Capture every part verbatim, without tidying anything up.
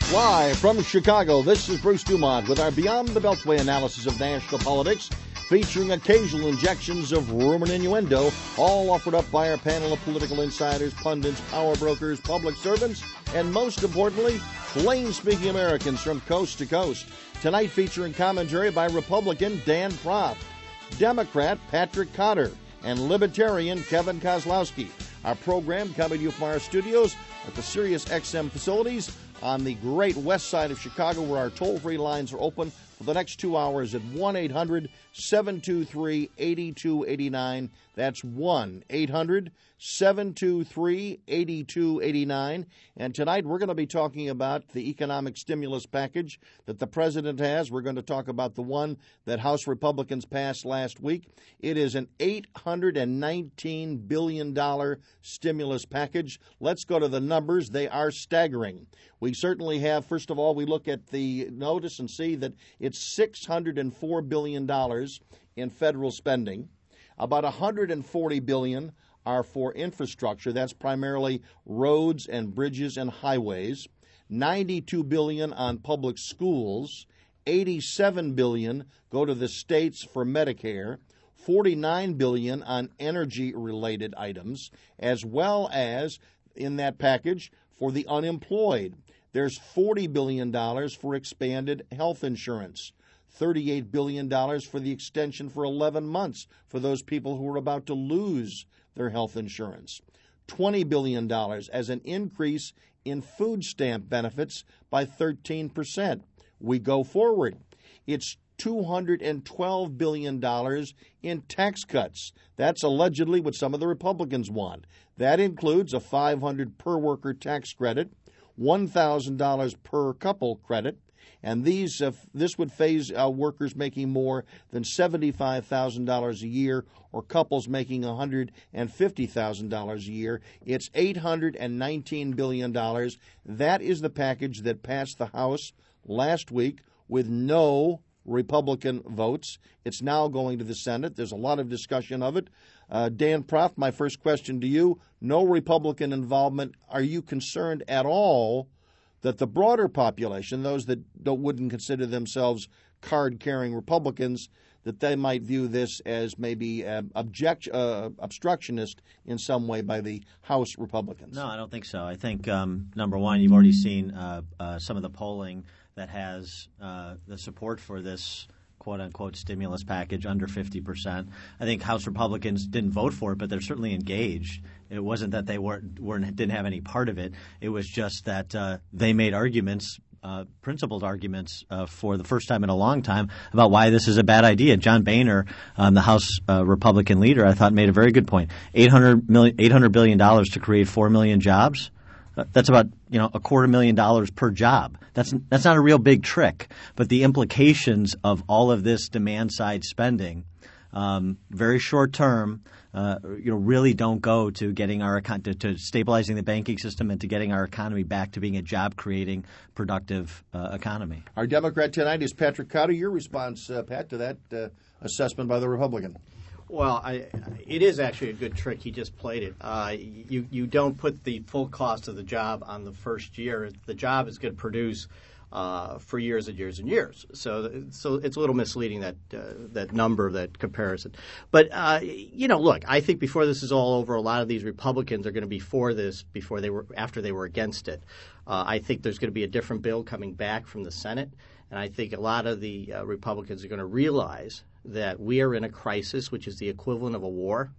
Live from Chicago, this is Bruce Dumont with our Beyond the Beltway analysis of national politics, featuring occasional injections of rumor and innuendo, all offered up by our panel of political insiders, pundits, power brokers, public servants, and most importantly, plain-speaking Americans from coast to coast. Tonight featuring commentary by Republican Dan Proft, Democrat Patrick Cotter, and Libertarian Kevin Kozlowski. Our program coming to you from our studios at the Sirius X M facilities on the great west side of Chicago, where our toll-free lines are open for the next two hours at one eight hundred seven two three eight two eight nine. That's one eight hundred seven two three eight two eight nine. And tonight we're going to be talking about the economic stimulus package that the president has. We're going to talk about the one that House Republicans passed last week. It is an eight hundred nineteen billion dollars stimulus package. Let's go to the numbers. They are staggering. We certainly have, first of all, we look at the notice and see that it's six hundred four billion dollars in federal spending. About one hundred forty billion dollars are for infrastructure. That's primarily roads and bridges and highways. ninety-two billion dollars on public schools. eighty-seven billion dollars go to the states for Medicare. forty-nine billion dollars on energy-related items, as well as in that package for the unemployed. There's forty billion dollars for expanded health insurance. thirty-eight billion dollars for the extension for eleven months for those people who are about to lose their health insurance. twenty billion dollars as an increase in food stamp benefits by thirteen percent. We go forward. It's two hundred twelve billion dollars in tax cuts. That's allegedly what some of the Republicans want. That includes a five hundred dollars per worker tax credit, one thousand dollars per couple credit, and these uh, this would phase uh, workers making more than seventy-five thousand dollars a year or couples making one hundred fifty thousand dollars a year. It's eight hundred nineteen billion dollars. That is the package that passed the House last week with no Republican votes. It's now going to the Senate. There's a lot of discussion of it. Uh, Dan Proft, my first question to you, no Republican involvement. Are you concerned at all that the broader population, those that don't, wouldn't consider themselves card-carrying Republicans, that they might view this as maybe uh, object, uh, obstructionist in some way by the House Republicans? No, I don't think so. I think, um, number one, you've already seen uh, uh, some of the polling that has uh, the support for this quote-unquote stimulus package under fifty percent. I think House Republicans didn't vote for it, but they're certainly engaged. It wasn't that they weren't, weren't didn't have any part of it. It was just that uh, they made arguments, uh, principled arguments uh, for the first time in a long time about why this is a bad idea. John Boehner, um, the House uh, Republican leader, I thought made a very good point. eight hundred million, eight hundred billion dollars to create four million jobs. That's about, you know, a quarter million dollars per job. That's that's not a real big trick, but the implications of all of this demand side spending, um, very short term, uh, you know, really don't go to getting our to, to stabilizing the banking system and to getting our economy back to being a job creating, productive uh, economy. Our Democrat tonight is Patrick Cotter. Your response, uh, Pat, to that uh, assessment by the Republican? Well, I, it is actually a good trick. He just played it. Uh, you you don't put the full cost of the job on the first year. The job is going to produce uh, for years and years and years. So so it's a little misleading, that uh, that number, that comparison. But uh, you know, look, I think before this is all over, a lot of these Republicans are going to be for this before they were after they were against it. Uh, I think there's going to be a different bill coming back from the Senate, and I think a lot of the uh, Republicans are going to realize that we are in a crisis, which is the equivalent of a war,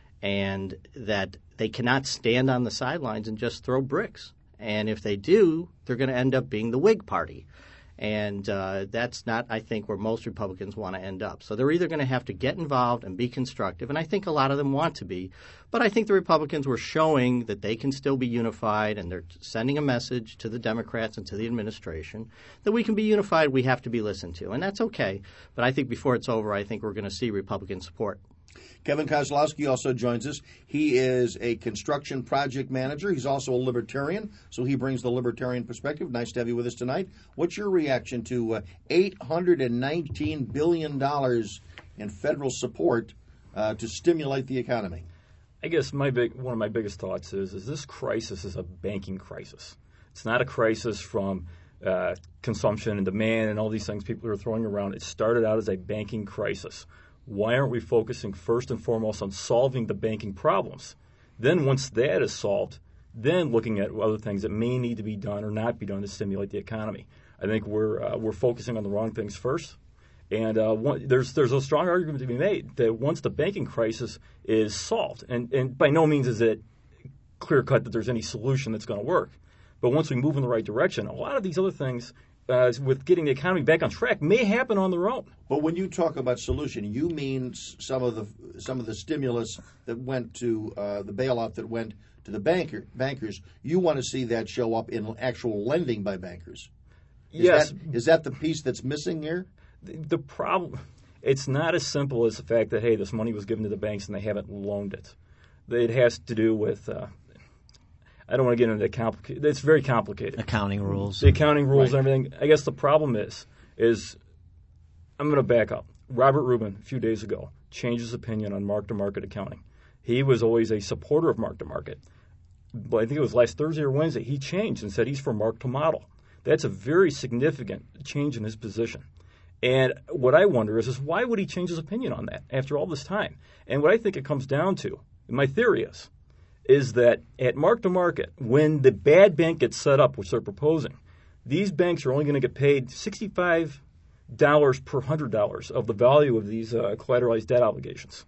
and that they cannot stand on the sidelines and just throw bricks. And if they do, they're going to end up being the Whig Party. And uh, that's not, I think, where most Republicans want to end up. So they're either going to have to get involved and be constructive, and I think a lot of them want to be. But I think the Republicans were showing that they can still be unified, and they're sending a message to the Democrats and to the administration that we can be unified, we have to be listened to. And that's okay. But I think before it's over, I think we're going to see Republican support. Kevin Kozlowski also joins us. He is a construction project manager. He's also a libertarian, so he brings the libertarian perspective. Nice to have you with us tonight. What's your reaction to uh, eight hundred nineteen billion dollars in federal support uh, to stimulate the economy? I guess my big one of my biggest thoughts is is this crisis is a banking crisis. It's not a crisis from uh, consumption and demand and all these things people are throwing around. It started out as a banking crisis. Why aren't we focusing first and foremost on solving the banking problems? Then once that is solved, then looking at other things that may need to be done or not be done to stimulate the economy. I think we're uh, we're focusing on the wrong things first. And uh, one, there's there's a strong argument to be made that once the banking crisis is solved, and, and by no means is it clear-cut that there's any solution that's going to work, but once we move in the right direction, a lot of these other things uh, with getting the economy back on track may happen on their own. But when you talk about solution, you mean some of the some of the stimulus that went to uh, the bailout that went to the banker bankers. You want to see that show up in actual lending by bankers. Is Yes. That, is that the piece that's missing here? The, the problem, it's not as simple as the fact that, hey, this money was given to the banks and they haven't loaned it. It has to do with, uh, I don't want to get into the complicated, it's very complicated. Accounting rules. The accounting rules Right. and everything. I guess the problem is, is I'm going to back up. Robert Rubin, a few days ago, changed his opinion on mark-to-market accounting. He was always a supporter of mark-to-market. But I think it was last Thursday or Wednesday, he changed and said he's for mark-to-model. That's a very significant change in his position. And what I wonder is, is why would he change his opinion on that after all this time? And what I think it comes down to, and my theory is, is that at mark-to-market, when the bad bank gets set up, which they're proposing, these banks are only going to get paid sixty-five dollars per one hundred dollars of the value of these uh, collateralized debt obligations.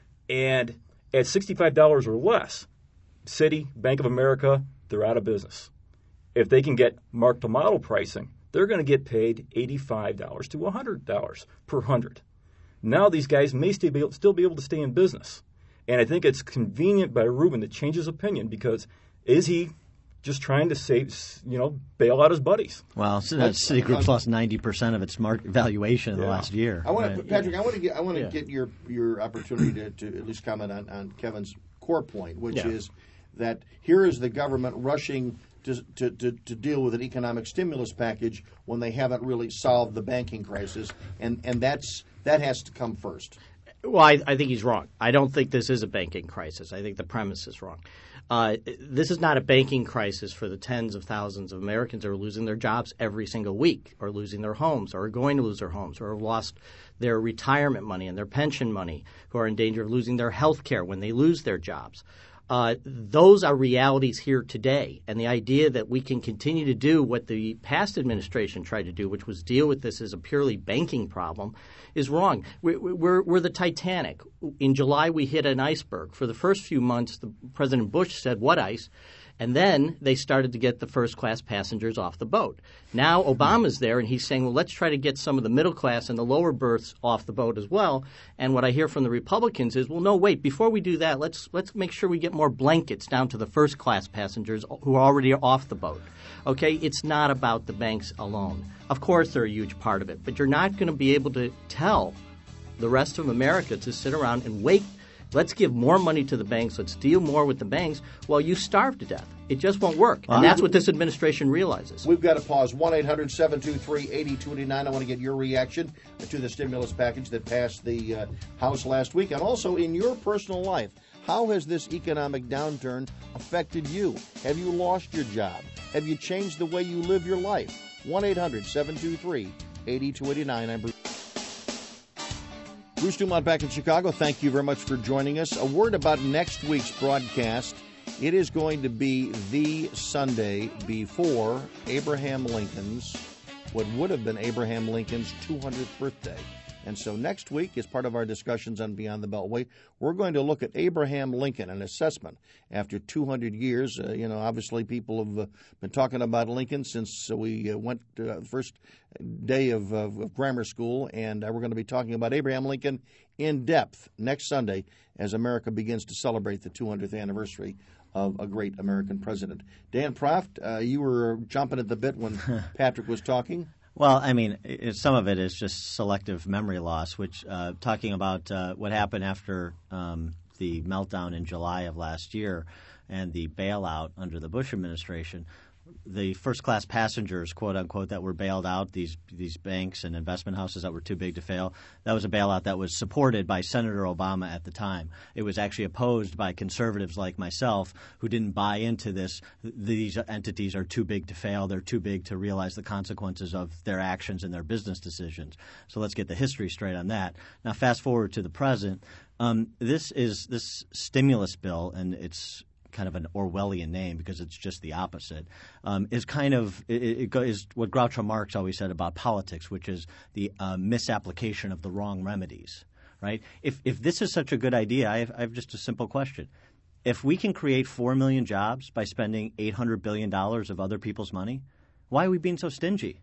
And at sixty-five dollars or less, Citi, Bank of America, they're out of business. If they can get mark-to-model pricing, they're going to get paid eighty-five dollars to one hundred dollars per hundred. Now these guys may still be, able, still be able to stay in business. And I think it's convenient by Rubin to change his opinion because is he just trying to save, you know, bail out his buddies? Well, so that's Citigroup's lost ninety percent of its market valuation in the Yeah. last year. I want to, right? Patrick. I want to get. I want to Yeah. get your your opportunity to, to at least comment on, on Kevin's core point, which Yeah. is that here is the government rushing to, to to to deal with an economic stimulus package when they haven't really solved the banking crisis, and and that's that has to come first. Well, I, I think he's wrong. I don't think this is a banking crisis. I think the premise is wrong. Uh, this is not a banking crisis for the tens of thousands of Americans who are losing their jobs every single week, or losing their homes, or are going to lose their homes, or have lost their retirement money and their pension money, who are in danger of losing their health care when they lose their jobs. Uh, those are realities here today. And the idea that we can continue to do what the past administration tried to do, which was deal with this as a purely banking problem, is wrong. We're, we're, we're the Titanic. In July, we hit an iceberg. For the first few months, the, President Bush said, "What ice?" And then they started to get the first-class passengers off the boat. Now Obama's there, and he's saying, well, let's try to get some of the middle class and the lower berths off the boat as well. And what I hear from the Republicans is, well, no, wait, before we do that, let's let's make sure we get more blankets down to the first-class passengers who are already off the boat. Okay? It's not about the banks alone. Of course they're a huge part of it, but you're not going to be able to tell the rest of America to sit around and wait. Let's give more money to the banks. Let's deal more with the banks while you starve to death. It just won't work. And that's what this administration realizes. We've got to pause. one eight hundred seven two three eight zero two nine. I want to get your reaction to the stimulus package that passed the uh, House last week. And also in your personal life, how has this economic downturn affected you? Have you lost your job? Have you changed the way you live your life? one eight hundred seven two three eight zero two eight nine. I'm Bruce. Bruce Dumont back in Chicago. Thank you very much for joining us. A word about next week's broadcast. It is going to be the Sunday before Abraham Lincoln's, what would have been Abraham Lincoln's two hundredth birthday. And so next week, as part of our discussions on Beyond the Beltway, we're going to look at Abraham Lincoln, an assessment after two hundred years. Uh, you know, obviously people have uh, been talking about Lincoln since uh, we uh, went to uh, the first day of, uh, of grammar school, and uh, we're going to be talking about Abraham Lincoln in depth next Sunday as America begins to celebrate the two hundredth anniversary of a great American president. Dan Proft, uh, you were chomping at the bit when Patrick was talking. Well, I mean, it, some of it is just selective memory loss, which uh, talking about uh, what happened after um, the meltdown in July of last year and the bailout under the Bush administration, the first-class passengers, quote unquote, that were bailed out, these these banks and investment houses that were too big to fail, that was a bailout that was supported by Senator Obama at the time. It was actually opposed by conservatives like myself who didn't buy into this. These entities are too big to fail. They're too big to realize the consequences of their actions and their business decisions. So let's get the history straight on that. Now, fast forward to the present. Um, this is this stimulus bill, and it's kind of an Orwellian name because it's just the opposite, um, is kind of it, it is what Groucho Marx always said about politics, which is the uh, misapplication of the wrong remedies, right? If if this is such a good idea, I have, I have just a simple question. If we can create four million jobs by spending eight hundred billion dollars of other people's money, why are we being so stingy?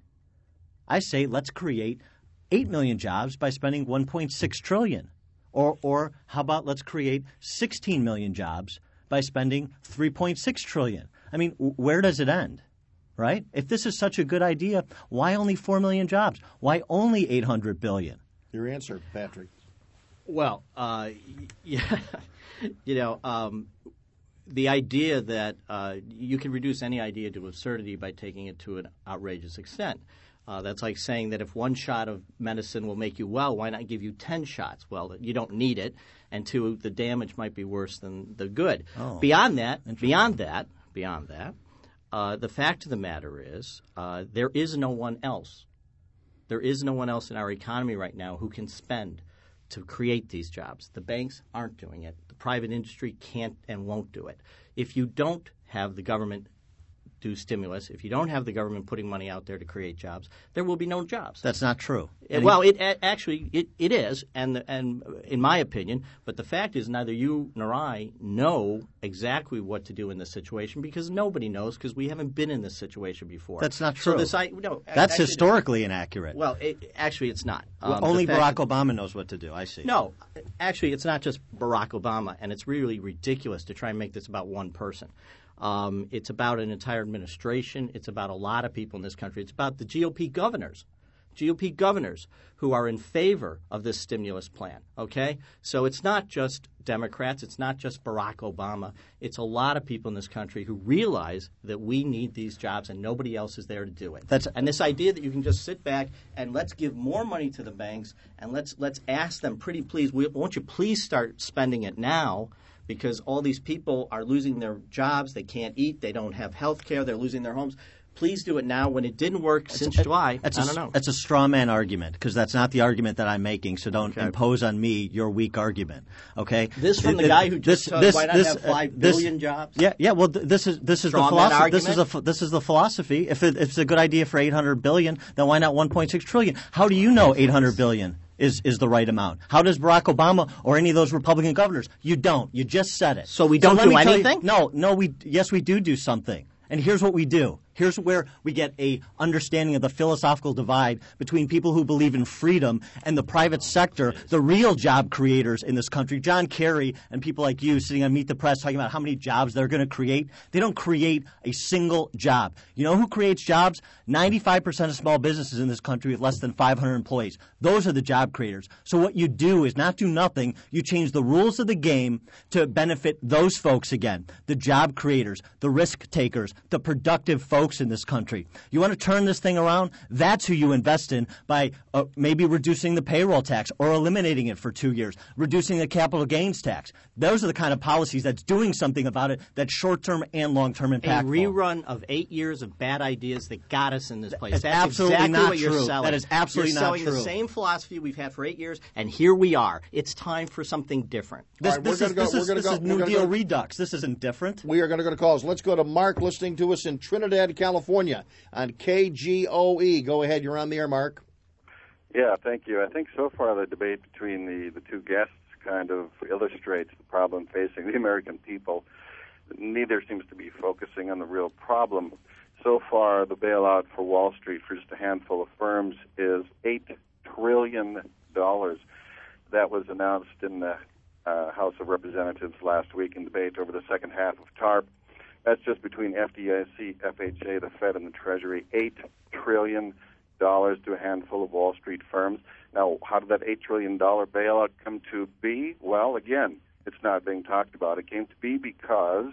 I say let's create eight million jobs by spending one point six trillion dollars. Or, or how about let's create sixteen million jobs by spending three point six trillion dollars. I mean, where does it end, right? If this is such a good idea, why only four million jobs? Why only eight hundred billion dollars? Your answer, Patrick. Well, uh, yeah, you know, um, the idea that uh, you can reduce any idea to absurdity by taking it to an outrageous extent. Uh, that's like saying that if one shot of medicine will make you well, why not give you ten shots? Well, you don't need it, and two, the damage might be worse than the good. Oh, beyond that, beyond that, beyond that, uh, the fact of the matter is uh, there is no one else. There is no one else in our economy right now who can spend to create these jobs. The banks aren't doing it. The private industry can't and won't do it. If you don't have the government do stimulus, if you don't have the government putting money out there to create jobs, there will be no jobs. That's not true. It, well, it actually it, it is, and and in my opinion, but the fact is neither you nor I know exactly what to do in this situation because nobody knows because we haven't been in this situation before. That's not true. So this, I, no, That's actually, historically inaccurate. Well, it, actually, it's not. Well, Um, only the fact Barack Obama knows what to do. I see. No, actually, it's not just Barack Obama, and it's really ridiculous to try and make this about one person. Um, it's about an entire administration. It's about a lot of people in this country. It's about the G O P governors, G O P governors who are in favor of this stimulus plan, okay? So it's not just Democrats. It's not just Barack Obama. It's a lot of people in this country who realize that we need these jobs and nobody else is there to do it. That's, and this idea that you can just sit back and let's give more money to the banks and let's let's ask them, pretty please, won't you please start spending it now? Because all these people are losing their jobs, they can't eat, they don't have health care, they're losing their homes. Please do it now when it didn't work it's since a, July. That's I a, don't know. That's a straw man argument because that's not the argument that I'm making, so don't Okay. impose on me your weak argument, okay? This from the Th- guy who this- just said, this- why not this- have five uh, this- billion jobs? Yeah, yeah. Well, th- this is this is Straw the man philosophy. This is argument? the this is the philosophy. If, it, if it's a good idea for eight hundred billion, then why not one point six trillion? How do you know eight hundred billion is is the right amount? How does Barack Obama or any of those Republican governors? You don't. You just said it. So we don't let do me tell you- anything? no, no. We yes, we do do something. And here's what we do. Here's where we get a understanding of the philosophical divide between people who believe in freedom and the private sector, the real job creators in this country. John Kerry and people like you sitting on Meet the Press talking about how many jobs they're going to create. They don't create a single job. You know who creates jobs? ninety-five percent of small businesses in this country with less than five hundred employees. Those are the job creators. So what you do is not do nothing. You change the rules of the game to benefit those folks again, the job creators, the risk takers, the productive folks in this country. You want to turn this thing around? That's who you invest in by uh, maybe reducing the payroll tax or eliminating it for two years, reducing the capital gains tax. Those are the kind of policies that's doing something about it that's short-term and long-term impactful. A rerun of eight years of bad ideas that got us in this place. That's That's absolutely exactly not what you're true. selling. That is absolutely you're not selling true. the same philosophy we've had for eight years, and here we are. It's time for something different. This, All right, we're this gonna is, go- this we're is, gonna this go- is we're New gonna Deal go- Redux. This isn't different. We are going to go to calls. Let's go to Mark listening to us in Trinidad, California on K G O E. Go ahead. You're on the air, Mark. Yeah, thank you. I think so far the debate between the, the two guests kind of illustrates the problem facing the American people. Neither seems to be focusing on the real problem. So far, the bailout for Wall Street for just a handful of firms is eight trillion dollars. That was announced in the uh, House of Representatives last week in debate over the second half of TARP. That's just between F D I C, F H A, the Fed, and the Treasury. eight trillion dollars to a handful of Wall Street firms. Now, how did that eight trillion dollars bailout come to be? Well, again, it's not being talked about. It came to be because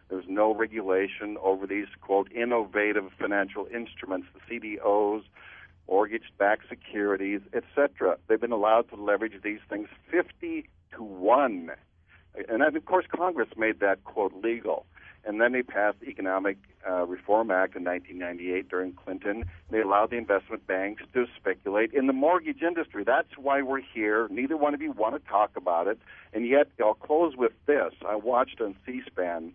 There's no regulation over these, quote, innovative financial instruments, the C D Os, mortgage-backed securities, et cetera. They've been allowed to leverage these things fifty to one. And then, of course, Congress made that, quote, legal. And then they passed the Economic uh, Reform Act in nineteen ninety-eight during Clinton. They allowed the investment banks to speculate in the mortgage industry. That's why we're here. Neither one of you want to talk about it. And yet, I'll close with this. I watched on C-SPAN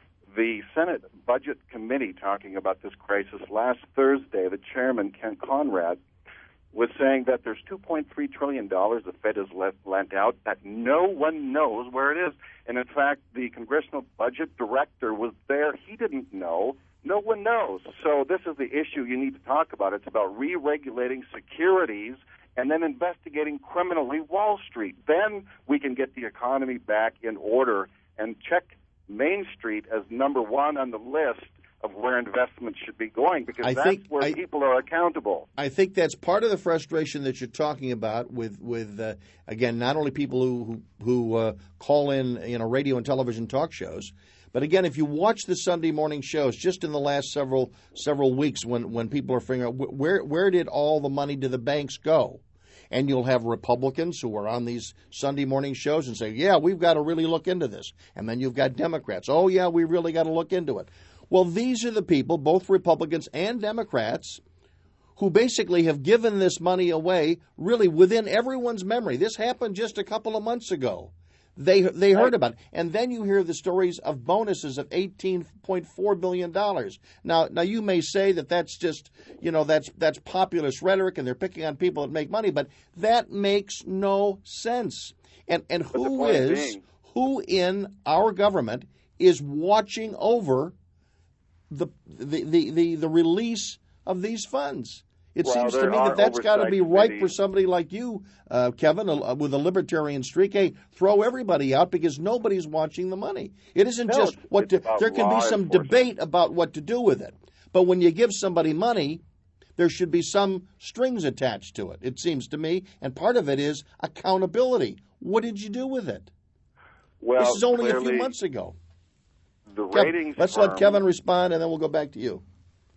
the Senate Budget Committee talking about this crisis last Thursday. The chairman, Ken Conrad, was saying that there's two point three trillion dollars the Fed has let, lent out that no one knows where it is. And, in fact, the Congressional Budget Director was there. He didn't know. No one knows. So this is the issue you need to talk about. It's about re-regulating securities and then investigating criminally Wall Street. Then we can get the economy back in order and check Main Street as number one on the list of where investments should be going, because I that's think, where I, people are accountable. I think that's part of the frustration that you're talking about with, with uh, again, not only people who who, who uh, call in, you know, radio and television talk shows, but again, if you watch the Sunday morning shows, just in the last several several weeks, when, when people are figuring out where where did all the money to the banks go, and you'll have Republicans who are on these Sunday morning shows and say, yeah, we've got to really look into this, and then you've got Democrats, oh yeah, we really got to look into it. Well, these are the people, both Republicans and Democrats, who basically have given this money away really within everyone's memory. This happened just a couple of months ago. They they heard about it. And then you hear the stories of bonuses of eighteen point four billion dollars. Now, now you may say that that's just, you know, that's that's populist rhetoric and they're picking on people that make money, but that makes no sense. And and who is, being... who in our government is watching over The, the the the the release of these funds? It well, seems to me that that's got to be ripe for somebody like you, uh, Kevin, uh, with a libertarian streak. Hey, throw everybody out because nobody's watching the money. It isn't no, just what it's to, there can be some debate about what to do with it, but when you give somebody money, there should be some strings attached to it. It seems to me, and part of it is accountability. What did you do with it? Well, this is only clearly, a few months ago. The Kev, ratings. let's firm, let Kevin respond, and then we'll go back to you.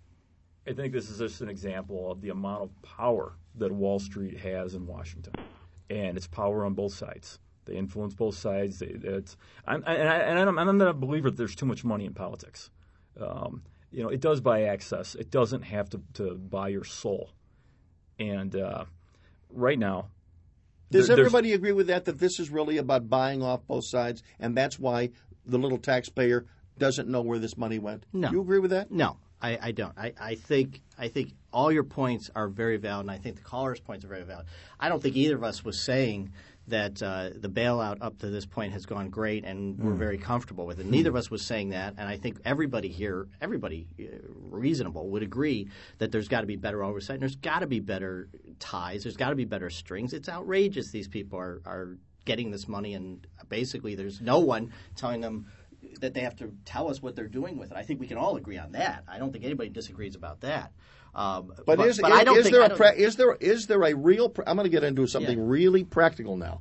I think this is just an example of the amount of power that Wall Street has in Washington, and it's power on both sides. They influence both sides. They, it's, I'm, and, I, and I'm, I'm not a believer that there's too much money in politics. Um, you know, it does buy access. It doesn't have to, to buy your soul. And uh, right now, does there, everybody agree with that? That this is really about buying off both sides, and that's why the little taxpayer doesn't know where this money went? No. You agree with that? No, I, I don't. I, I think I think all your points are very valid, and I think the caller's points are very valid. I don't think either of us was saying that uh, the bailout up to this point has gone great and mm. we're very comfortable with it. Neither of us was saying that, and I think everybody here, everybody uh, reasonable would agree that there's got to be better oversight and there's got to be better ties. There's got to be better strings. It's outrageous these people are, are getting this money, and basically there's no one telling them that they have to tell us what they're doing with it. I think we can all agree on that. I don't think anybody disagrees about that. Um, but, but is, but is, I don't is think, there I a don't, pra- is there is there a real? Pra- I'm going to get into something yeah. really practical now.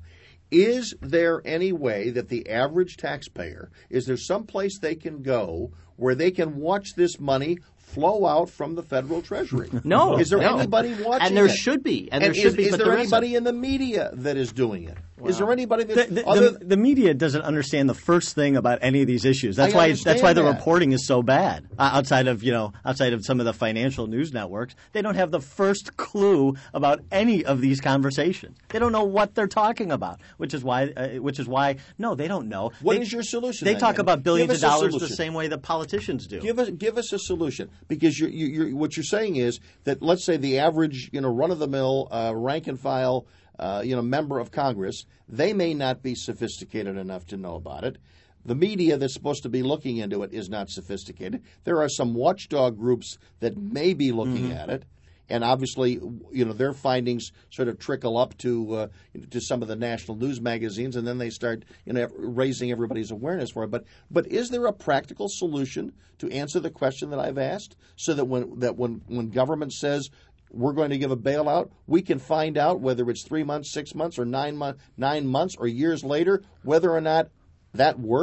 Is there any way that the average taxpayer, is there some place they can go where they can watch this money flow out from the federal treasury? No. Is there no. anybody watching And there it? should be. And, And there should is, be. is but there there anybody isn't. in the media that is doing it? Wow. Is there anybody The, that the, other the, the media doesn't understand the first thing about any of these issues. That's I why that's why the understand that. reporting is so bad. Uh, outside of you know outside of some of the financial news networks, they don't have the first clue about any of these conversations. They don't know what they're talking about, which is why uh, which is why no, they don't know. What they, is your solution? They then, talk Ken? about billions Give of us a dollars the solution. same way that politicians do. Give us give us a solution, because you're, you're, what you're saying is that, let's say, the average, you know, run of the mill uh, rank and file, uh, you know, member of Congress, they may not be sophisticated enough to know about it. The media that's supposed to be looking into it is not sophisticated. There are some watchdog groups that may be looking mm-hmm. at it. And obviously, you know, their findings sort of trickle up to uh, to some of the national news magazines, and then they start, you know, raising everybody's awareness for it. But but is there a practical solution to answer the question that I've asked, so that when that when, when government says we're going to give a bailout, we can find out whether it's three months, six months, or nine months, nine months, or years later, whether or not that worked?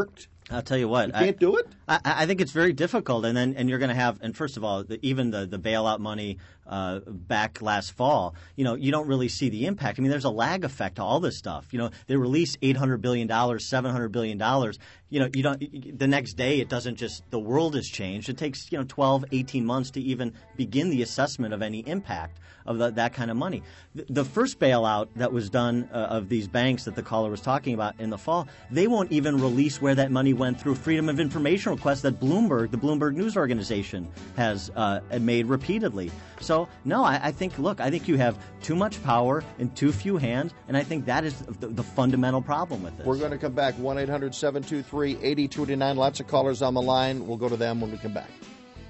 I'll tell you what. You can't I, do it? I, I think it's very difficult, and then and you're going to have. And first of all, the, even the the bailout money uh, back last fall, you know, you don't really see the impact. I mean, there's a lag effect to all this stuff. You know, they release eight hundred billion dollars, seven hundred billion dollars. You know, you don't. The next day, it doesn't just. The world has changed. It takes you know twelve, eighteen months to even begin the assessment of any impact of the, that kind of money. The, the first bailout that was done uh, of these banks that the caller was talking about in the fall, they won't even release where that money went through freedom of information requests that Bloomberg, the Bloomberg News Organization, has uh, made repeatedly. So, no, I, I think, look, I think you have too much power in too few hands, and I think that is the, the fundamental problem with this. We're going to come back. one eight hundred seven two three eight oh two nine. Lots of callers on the line. We'll go to them when we come back.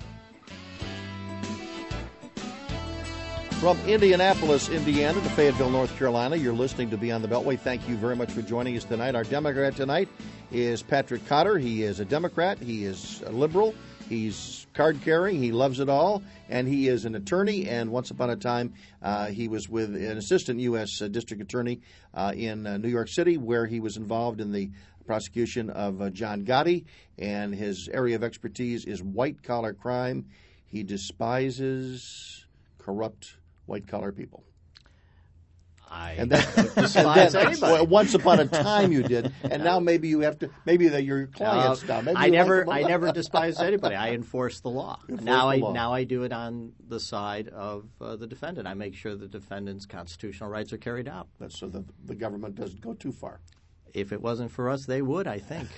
From Indianapolis, Indiana to Fayetteville, North Carolina, you're listening to Beyond the Beltway. Thank you very much for joining us tonight. Our Democrat tonight is Patrick Cotter. He is a Democrat. He is a liberal. He's card-carrying. He loves it all. And he is an attorney. And once upon a time, uh, he was with an assistant U S Uh, district attorney uh, in uh, New York City, where he was involved in the prosecution of uh, John Gotti. And his area of expertise is white-collar crime. He despises corrupt white-collar people. I and that, despise and then, anybody. Well, once upon a time you did, and now maybe you have to. Maybe that your clients Uh, now. Maybe I you never, like I never despised anybody. I enforce the law. Enforce now the I law. now I do it on the side of uh, the defendant. I make sure the defendant's constitutional rights are carried out. That's so that the government doesn't go too far. If it wasn't for us, they would. I think.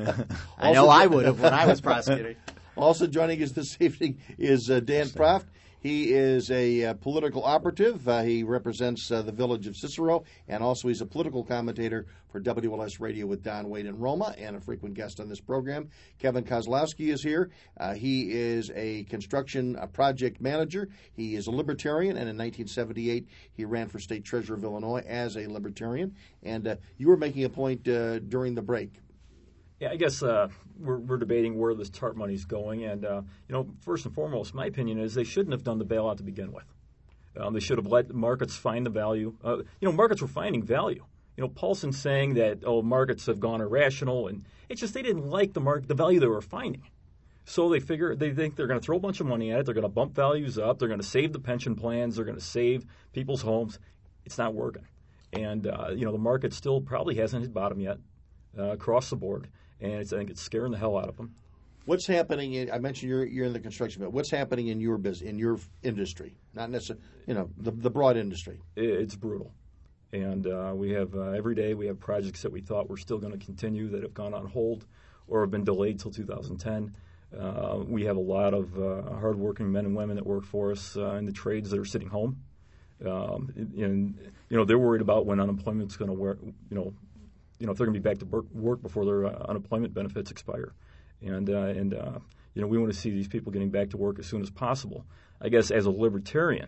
I know I would have when I was prosecuting. Also joining us this evening is uh, Dan Proft. He is a uh, political operative. Uh, he represents uh, the village of Cicero, and also he's a political commentator for W L S Radio with Don Wade and Roma, and a frequent guest on this program. Kevin Kozlowski is here. Uh, he is a construction uh, project manager. He is a libertarian, and in nineteen seventy-eight, he ran for state treasurer of Illinois as a libertarian. And uh, you were making a point uh, during the break. Yeah, I guess uh, we're, we're debating where this TARP money is going, and uh, you know, first and foremost, my opinion is they shouldn't have done the bailout to begin with. Um, they should have let markets find the value. Uh, you know, markets were finding value. You know, Paulson saying that oh, markets have gone irrational, and it's just they didn't like the market, the value they were finding. So they figure they think they're going to throw a bunch of money at it. They're going to bump values up. They're going to save the pension plans. They're going to save people's homes. It's not working, and uh, you know, the market still probably hasn't hit bottom yet uh, across the board. And it's, I think it's scaring the hell out of them. What's happening? In, I mentioned you're you're in the construction, but what's happening in your business, in your industry? Not necessarily, you know, the the broad industry. It, it's brutal, and uh, we have uh, every day we have projects that we thought were still going to continue that have gone on hold or have been delayed till two thousand ten. Uh, we have a lot of uh, hardworking men and women that work for us uh, in the trades that are sitting home, um, and you know they're worried about when unemployment's going to work. You know. You know, if they're going to be back to work, work before their uh, unemployment benefits expire, and uh, and uh, you know we want to see these people getting back to work as soon as possible. I guess as a libertarian,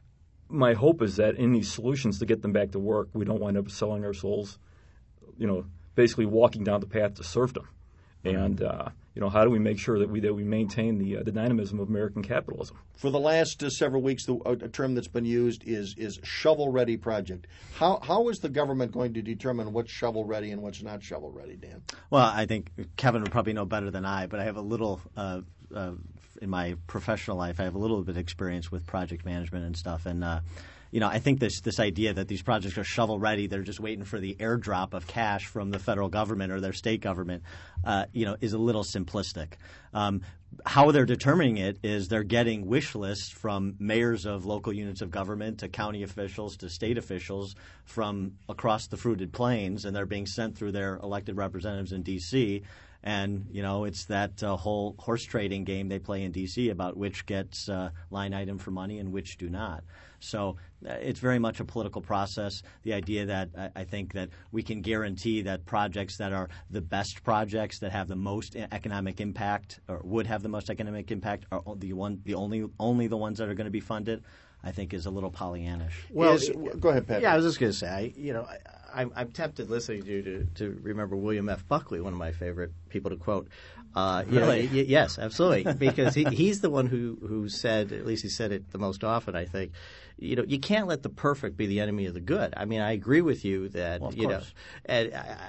my hope is that in these solutions to get them back to work, we don't wind up selling our souls, you know, basically walking down the path to serfdom. And uh, you know, how do we make sure that we that we maintain the uh, the dynamism of American capitalism? For the last uh, several weeks, the a term that's been used is is shovel-ready project. How how is the government going to determine what's shovel-ready and what's not shovel-ready, Dan? Well, I think Kevin would probably know better than I, but I have a little uh, uh, in my professional life. I have a little bit of experience with project management and stuff, and. Uh, You know, I think this this idea that these projects are shovel ready, they're just waiting for the airdrop of cash from the federal government or their state government, uh, you know, is a little simplistic. Um, how they're determining it is they're getting wish lists from mayors of local units of government to county officials to state officials from across the fruited plains, and they're being sent through their elected representatives in D C. And, you know, it's that uh, whole horse trading game they play in D C about which gets uh, line item for money and which do not. So uh, it's very much a political process. The idea that uh, I think that we can guarantee that projects that are the best projects that have the most economic impact or would have the most economic impact are the one, the only, only the ones that are going to be funded, I think is a little Pollyannish. Well, is, go ahead, Pat. Yeah, I was just going to say, I, you know, I, I'm, I'm tempted listening to you to, to remember William F. Buckley, one of my favorite people to quote. Uh, you really? know, y- yes, absolutely, because he, he's the one who, who said, at least he said it the most often, I think, you know, you can't let the perfect be the enemy of the good. I mean, I agree with you that, well, of you course. know, and I,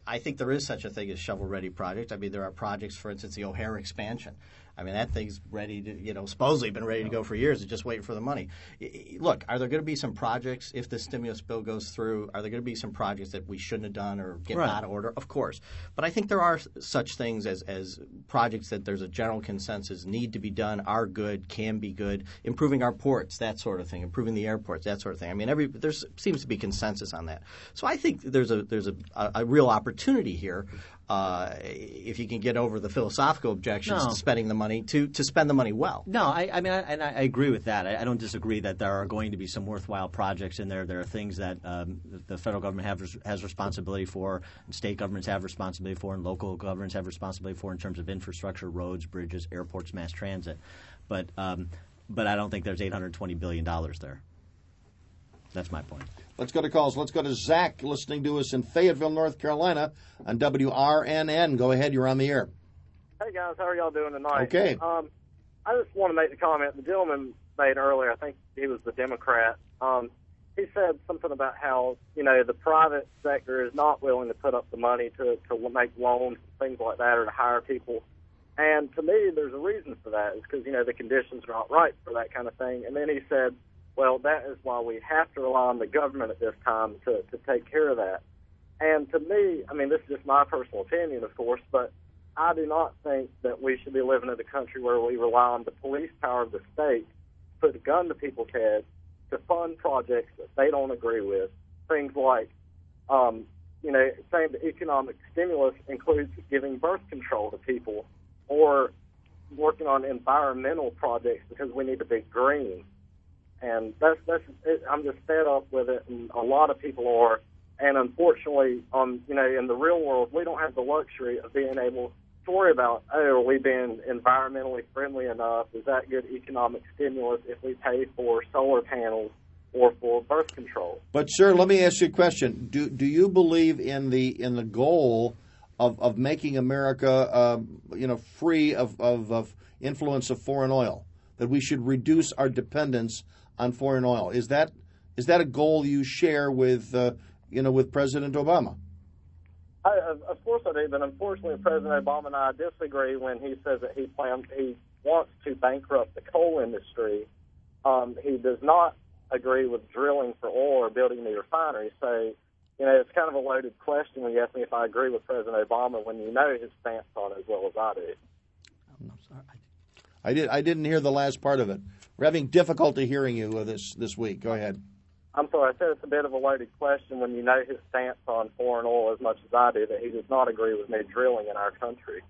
I think there is such a thing as shovel-ready projects. I mean, there are projects, for instance, the O'Hare expansion. I mean, that thing's ready to, you know, supposedly been ready to go for years. It's just waiting for the money. Look, are there going to be some projects, if the stimulus bill goes through, are there going to be some projects that we shouldn't have done or get right. out of order? Of course. But I think there are such things as, as projects that there's a general consensus need to be done, are good, can be good, improving our ports, that sort of thing, improving the airports, that sort of thing. I mean, every there seems to be consensus on that. So I think there's a there's a, a, a real opportunity here. Uh, if you can get over the philosophical objections no. to spending the money, to, to spend the money well. No, I, I mean, I, and I agree with that. I, I don't disagree that there are going to be some worthwhile projects in there. There are things that um, the federal government have, has responsibility for, and state governments have responsibility for, and local governments have responsibility for in terms of infrastructure, roads, bridges, airports, mass transit. But um, but I don't think there's eight hundred twenty billion dollars there. That's my point. Let's go to calls. Let's go to Zach, listening to us in Fayetteville, North Carolina, on W R N N. Go ahead. You're on the air. Hey, guys. How are y'all doing tonight? Okay. Um, I just want to make the comment the gentleman made earlier. I think he was the Democrat. Um, he said something about how, you know, the private sector is not willing to put up the money to, to make loans, things like that, or to hire people. And to me, there's a reason for that. It's because, you know, the conditions are not right for that kind of thing. And then he said, well, that is why we have to rely on the government at this time to, to take care of that. And to me, I mean, this is just my personal opinion, of course, but I do not think that we should be living in a country where we rely on the police power of the state to put a gun to people's heads to fund projects that they don't agree with. Things like, um, you know, saying the economic stimulus includes giving birth control to people or working on environmental projects because we need to be green. And that's that's it, I'm just fed up with it, and a lot of people are. And unfortunately, um, you know, in the real world, we don't have the luxury of being able to worry about, oh, are we being environmentally friendly enough? Is that good economic stimulus if we pay for solar panels or for birth control? But, sir, let me ask you a question. Do do you believe in the in the goal of, of making America, uh, you know, free of, of, of influence of foreign oil, that we should reduce our dependence on foreign oil? Is that is that a goal you share with uh, you know with President Obama? I, of course I do, but unfortunately, President Obama and I disagree when he says that he plans he wants to bankrupt the coal industry. Um, he does not agree with drilling for oil or building the refinery. So, you know, it's kind of a loaded question when you ask me if I agree with President Obama when you know his stance on it as well as I do. I'm sorry. I did. I didn't hear the last part of it. We're having difficulty hearing you uh, this this week. Go ahead. I'm sorry. I said it's a bit of a loaded question when you know his stance on foreign oil as much as I do, that he does not agree with me drilling in our country.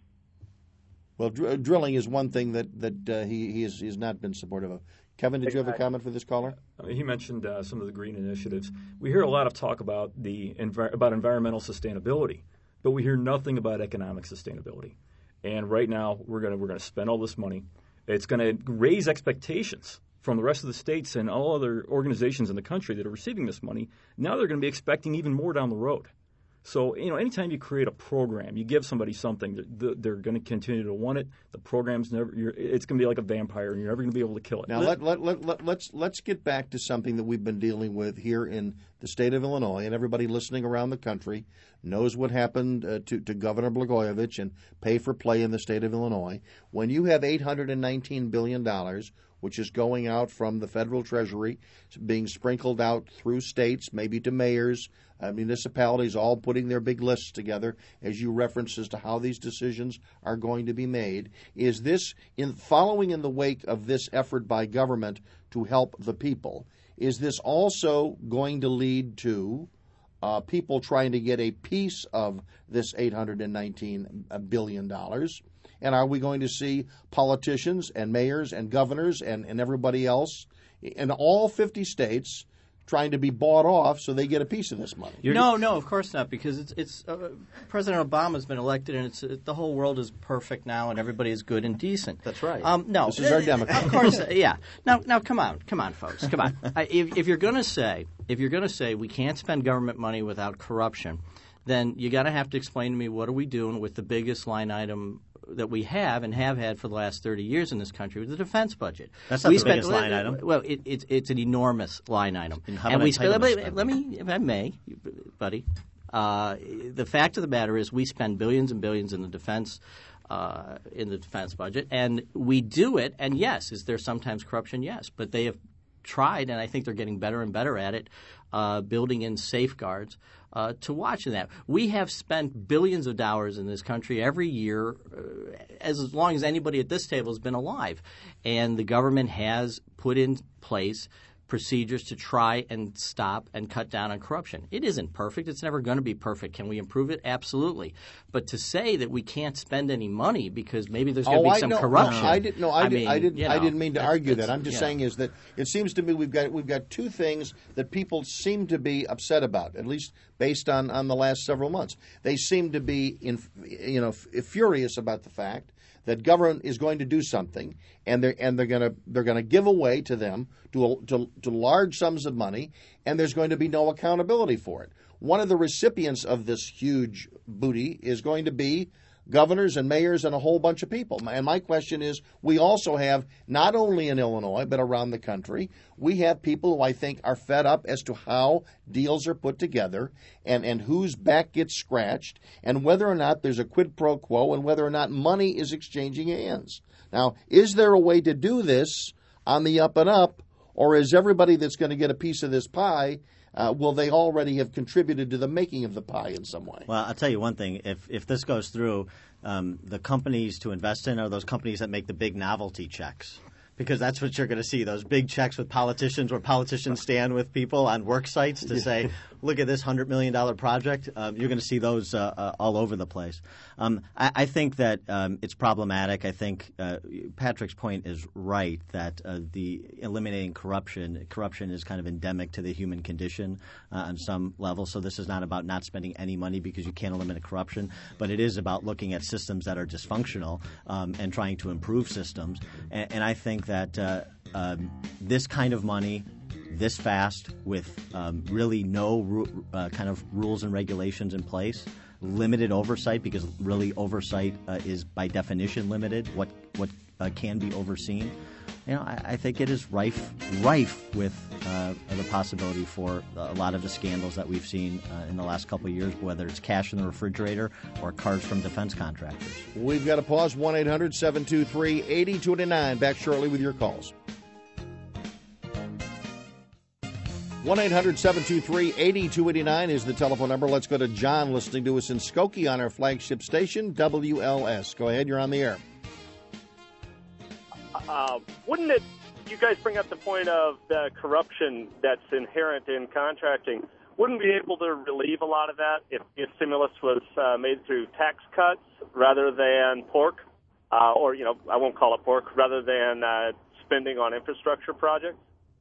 Well, dr- drilling is one thing that that uh, he he has, he has not been supportive of. Kevin, did exactly. you have a comment for this caller? Uh, he mentioned uh, some of the green initiatives. We hear a lot of talk about the envi- about environmental sustainability, but we hear nothing about economic sustainability. And right now, we're gonna we're gonna spend all this money. It's going to raise expectations from the rest of the states and all other organizations in the country that are receiving this money. Now they're going to be expecting even more down the road. So, you know, anytime you create a program, you give somebody something, they're going to continue to want it. The program's never, you're, it's going to be like a vampire, and you're never going to be able to kill it. Now, let, let, let, let, let's let's get back to something that we've been dealing with here in the state of Illinois, and everybody listening around the country knows what happened uh, to, to Governor Blagojevich and pay for play in the state of Illinois. When you have eight hundred nineteen billion dollars, which is going out from the federal treasury, being sprinkled out through states, maybe to mayors, uh, municipalities, all putting their big lists together, as you referenced as to how these decisions are going to be made. Is this, in following in the wake of this effort by government to help the people, is this also going to lead to uh, people trying to get a piece of this eight hundred nineteen billion dollars? And are we going to see politicians and mayors and governors and, and everybody else in all fifty states trying to be bought off so they get a piece of this money? You're, no, no, of course not, because it's it's uh, President Obama's been elected, and it's uh, the whole world is perfect now, and everybody is good and decent. That's right. Um, no, this is our Democrat. Of course, uh, yeah. Now, now, come on, come on, folks, come on. I, if, if you're going to say if you're going to say we can't spend government money without corruption, then you got to have to explain to me what are we doing with the biggest line item that we have and have had for the last thirty years in this country with the defense budget. That's not we the spent, biggest line item. Well, it, it, it's an enormous line item. And how and about we spend, let, spend? let me, if I may, buddy, Uh, the fact of the matter is we spend billions and billions in the defense uh, in the defense budget, and we do it. And yes, is there sometimes corruption? Yes, but they have tried, and I think they're getting better and better at it, uh, building in safeguards uh, to watching that. We have spent billions of dollars in this country every year uh, as long as anybody at this table has been alive, and the government has put in place procedures to try and stop and cut down on corruption. It isn't perfect. It's never going to be perfect. Can we improve it? Absolutely. But to say that we can't spend any money because maybe there's going to oh, be I, some no, corruption. No, I didn't. No, I, I did, mean, I didn't. you know, I didn't mean to argue that. I'm just yeah. saying is that it seems to me we've got we've got two things that people seem to be upset about, at least based on, on the last several months. They seem to be in, you know, furious about the fact that government is going to do something, and they're and they're going to they're going to give away to them to, to to large sums of money, and there's going to be no accountability for it. One of the recipients of this huge booty is going to be governors and mayors and a whole bunch of people. And my question is, we also have, not only in Illinois, but around the country, we have people who I think are fed up as to how deals are put together and, and whose back gets scratched and whether or not there's a quid pro quo and whether or not money is exchanging hands. Now, is there a way to do this on the up and up, or is everybody that's going to get a piece of this pie, Uh, will they already have contributed to the making of the pie in some way? Well, I'll tell you one thing. If if this goes through, um, the companies to invest in are those companies that make the big novelty checks. Because that's what you're going to see, those big checks with politicians where politicians stand with people on work sites to say, look at this one hundred million dollars project. Um, you're going to see those uh, uh, all over the place. Um, I, I think that um, it's problematic. I think uh, Patrick's point is right that uh, the eliminating corruption, corruption is kind of endemic to the human condition uh, on some level. So this is not about not spending any money because you can't eliminate corruption, but it is about looking at systems that are dysfunctional um, and trying to improve systems. And, and I think that uh, um, this kind of money, this fast, with um, really no ru- uh, kind of rules and regulations in place, limited oversight, because really oversight uh, is by definition limited, what what uh, can be overseen. You know, I, I think it is rife rife with uh, the possibility for a lot of the scandals that we've seen uh, in the last couple of years, whether it's cash in the refrigerator or cars from defense contractors. We've got to pause. one eight hundred seven two three eight zero two nine. Back shortly with your calls. one eight hundred seven two three eight zero two eight nine is the telephone number. Let's go to John listening to us in Skokie on our flagship station, W L S. Go ahead. You're on the air. Uh, wouldn't it, you guys bring up the point of the corruption that's inherent in contracting, wouldn't we be able to relieve a lot of that if, if stimulus was uh, made through tax cuts rather than pork, uh, or, you know, I won't call it pork, rather than uh, spending on infrastructure projects?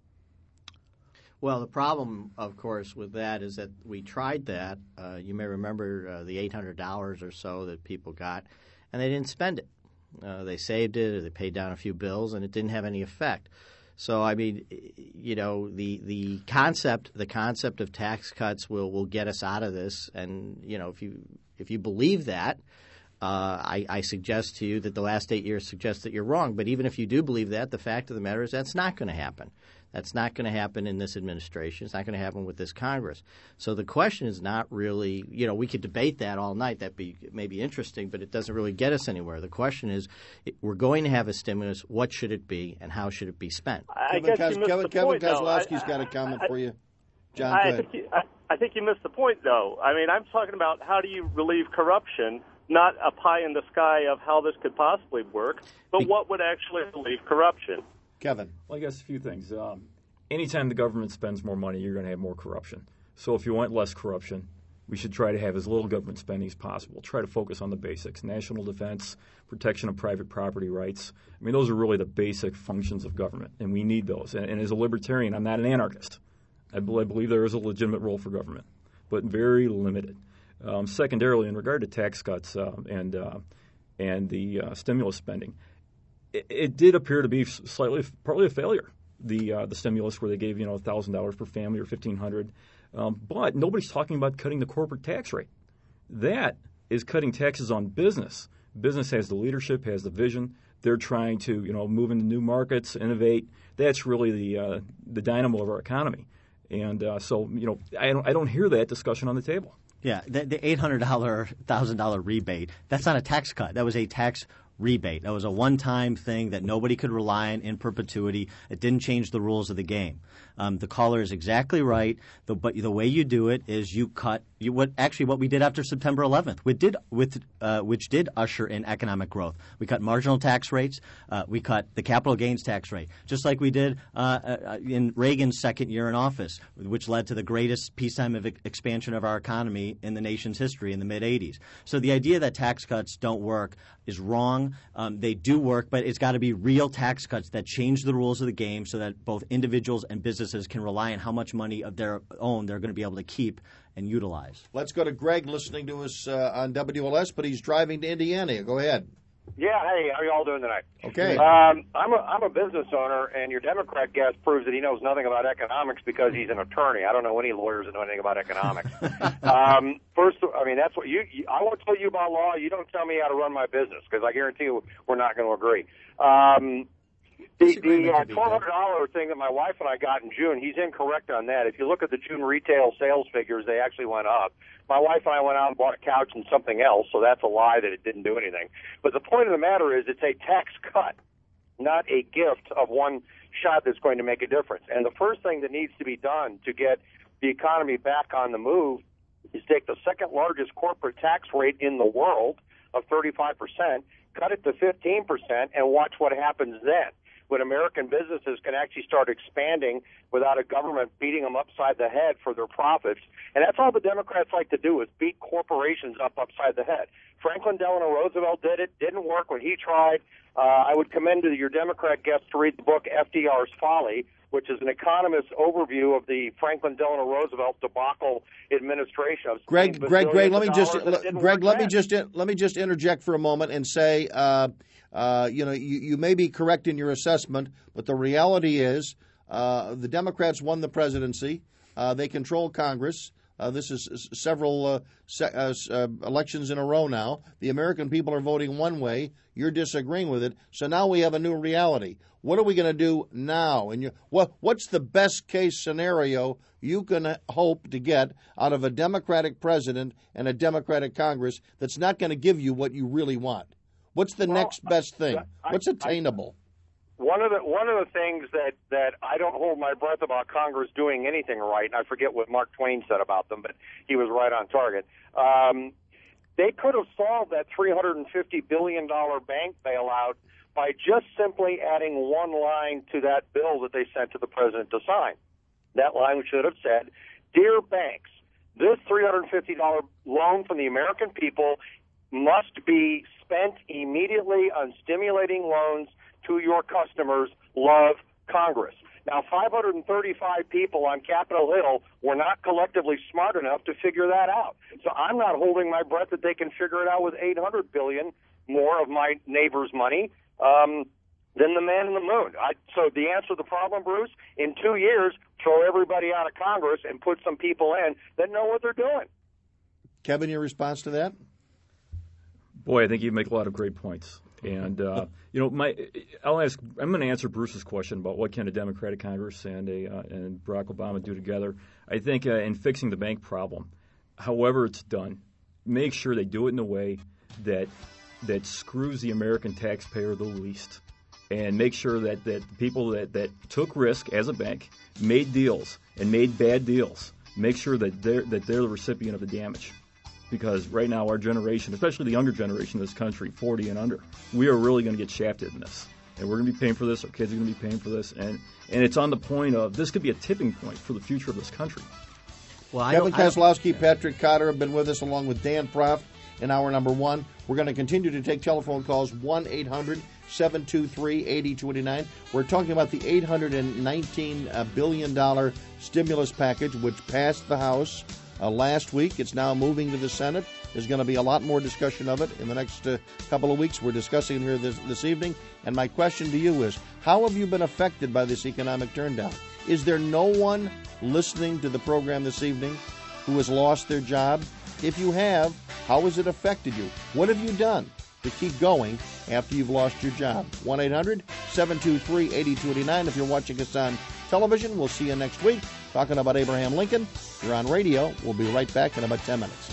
Well, the problem, of course, with that is that we tried that. Uh, you may remember uh, the eight hundred dollars or so that people got, and they didn't spend it. Uh, they saved it, or they paid down a few bills, and it didn't have any effect. So, I mean, you know, the the concept the concept of tax cuts will, will get us out of this. And you know, if you if you believe that, uh, I, I suggest to you that the last eight years suggest that you're wrong. But even if you do believe that, the fact of the matter is that's not going to happen. That's not going to happen in this administration. It's not going to happen with this Congress. So the question is not really, you know, we could debate that all night. That'd be maybe interesting, but it doesn't really get us anywhere. The question is, we're going to have a stimulus. What should it be, and how should it be spent? I Kevin, guess Kos- you missed Kevin, the Kevin point, though. Kozlowski's I- got a comment I- for you. John, I go ahead. think you, I, I think you missed the point, though. I mean, I'm talking about how do you relieve corruption, not a pie in the sky of how this could possibly work, but what would actually relieve corruption. Kevin. Well, I guess a few things. Um, anytime the government spends more money, you're going to have more corruption. So if you want less corruption, we should try to have as little government spending as possible. Try to focus on the basics: national defense, protection of private property rights. I mean, those are really the basic functions of government, and we need those. And, and as a libertarian, I'm not an anarchist. I, be- I believe there is a legitimate role for government, but very limited. Um, secondarily, in regard to tax cuts uh, and uh, and the uh, stimulus spending, it, it did appear to be slightly, partly a failure. The uh, the stimulus where they gave you know one thousand dollars per family or fifteen hundred dollars, um, but nobody's talking about cutting the corporate tax rate. That is cutting taxes on business. Business has the leadership, has the vision. They're trying to you know move into new markets, innovate. That's really the uh, the dynamo of our economy. And uh, so you know I don't I don't hear that discussion on the table. Yeah, the, the eight hundred dollars, one thousand dollars rebate, that's not a tax cut. That was a tax rebate. That was a one-time thing that nobody could rely on in perpetuity. It didn't change the rules of the game. Um, the caller is exactly right. The, but the way you do it is you cut you, what actually what we did after September eleventh, which did with uh, which did usher in economic growth. We cut marginal tax rates. Uh, we cut the capital gains tax rate, just like we did uh, uh, in Reagan's second year in office, which led to the greatest peacetime of expansion of our economy in the nation's history in the mid eighties. So the idea that tax cuts don't work is wrong. Um, they do work, but it's got to be real tax cuts that change the rules of the game so that both individuals and businesses can rely on how much money of their own they're going to be able to keep and utilize. Let's go to Greg listening to us uh, on W L S, but he's driving to Indiana. Go ahead. Yeah, hey, how are you all doing tonight? Okay. Um, I'm a I'm a business owner, and your Democrat guest proves that he knows nothing about economics because he's an attorney. I don't know any lawyers that know anything about economics. um, first, I mean, that's what you, you. I won't tell you about law. You don't tell me how to run my business because I guarantee you we're not going to agree. Um, The, the uh, twelve hundred dollars thing that my wife and I got in June, he's incorrect on that. If you look at the June retail sales figures, they actually went up. My wife and I went out and bought a couch and something else, so that's a lie that it didn't do anything. But the point of the matter is it's a tax cut, not a gift of one shot that's going to make a difference. And the first thing that needs to be done to get the economy back on the move is take the second largest corporate tax rate in the world of thirty-five percent, cut it to fifteen percent, and watch what happens then. When American businesses can actually start expanding without a government beating them upside the head for their profits. And that's all the Democrats like to do is beat corporations up upside the head. Franklin Delano Roosevelt did it. Didn't work when he tried. Uh, I would commend to your Democrat guests to read the book F D R's Folly, which is an economist's overview of the Franklin Delano Roosevelt debacle administration. Of Greg, Greg, Greg, let me just, Greg, let then. me just, let me just interject for a moment and say, uh, Uh, you know, you, you may be correct in your assessment, but the reality is uh, the Democrats won the presidency. Uh, they control Congress. Uh, this is several uh, se- uh, uh, elections in a row now. The American people are voting one way. You're disagreeing with it. So now we have a new reality. What are we going to do now? And you, what, what's the best case scenario you can hope to get out of a Democratic president and a Democratic Congress that's not going to give you what you really want? What's the well, next best thing? I, What's attainable? I, one of the one of the things that, that I don't hold my breath about Congress doing anything right, and I forget what Mark Twain said about them, but he was right on target. Um, they could have solved that three hundred fifty billion dollars bank bailout by just simply adding one line to that bill that they sent to the president to sign. That line should have said, "Dear banks, this three hundred fifty dollars loan from the American people must be spent immediately on stimulating loans to your customers. Love, Congress." Now, five hundred thirty-five people on Capitol Hill were not collectively smart enough to figure that out. So I'm not holding my breath that they can figure it out with eight hundred billion dollars more of my neighbor's money um, than the man in the moon. I, so the answer to the problem, Bruce, in two years, throw everybody out of Congress and put some people in that know what they're doing. Kevin, your response to that? Boy, I think you make a lot of great points. And, uh, you know, my I'll ask, I'm going to answer Bruce's question about what can a Democratic Congress and, a, uh, and Barack Obama do together. I think uh, in fixing the bank problem, however it's done, make sure they do it in a way that that screws the American taxpayer the least. And make sure that, that people that, that took risk as a bank, made deals, and made bad deals, make sure that they're, that they're the recipient of the damage. Because right now our generation, especially the younger generation of this country, forty and under, we are really going to get shafted in this. And we're going to be paying for this. Our kids are going to be paying for this. And, and it's on the point of this could be a tipping point for the future of this country. Well, I Kevin don't, Kozlowski, Patrick Cotter have been with us along with Dan Proft in hour number one. We're going to continue to take telephone calls, one eight hundred seven two three eight zero two nine. We're talking about the eight hundred nineteen billion dollars stimulus package, which passed the House Uh, last week. It's now moving to the Senate. There's going to be a lot more discussion of it in the next uh, couple of weeks. We're discussing it here this, this evening. And my question to you is, how have you been affected by this economic turndown? Is there no one listening to the program this evening who has lost their job? If you have, how has it affected you? What have you done to keep going after you've lost your job? one eight hundred seven two three eight zero two nine. If you're watching us on television, we'll see you next week. talking about Abraham Lincoln. You're on radio. We'll be right back in about ten minutes.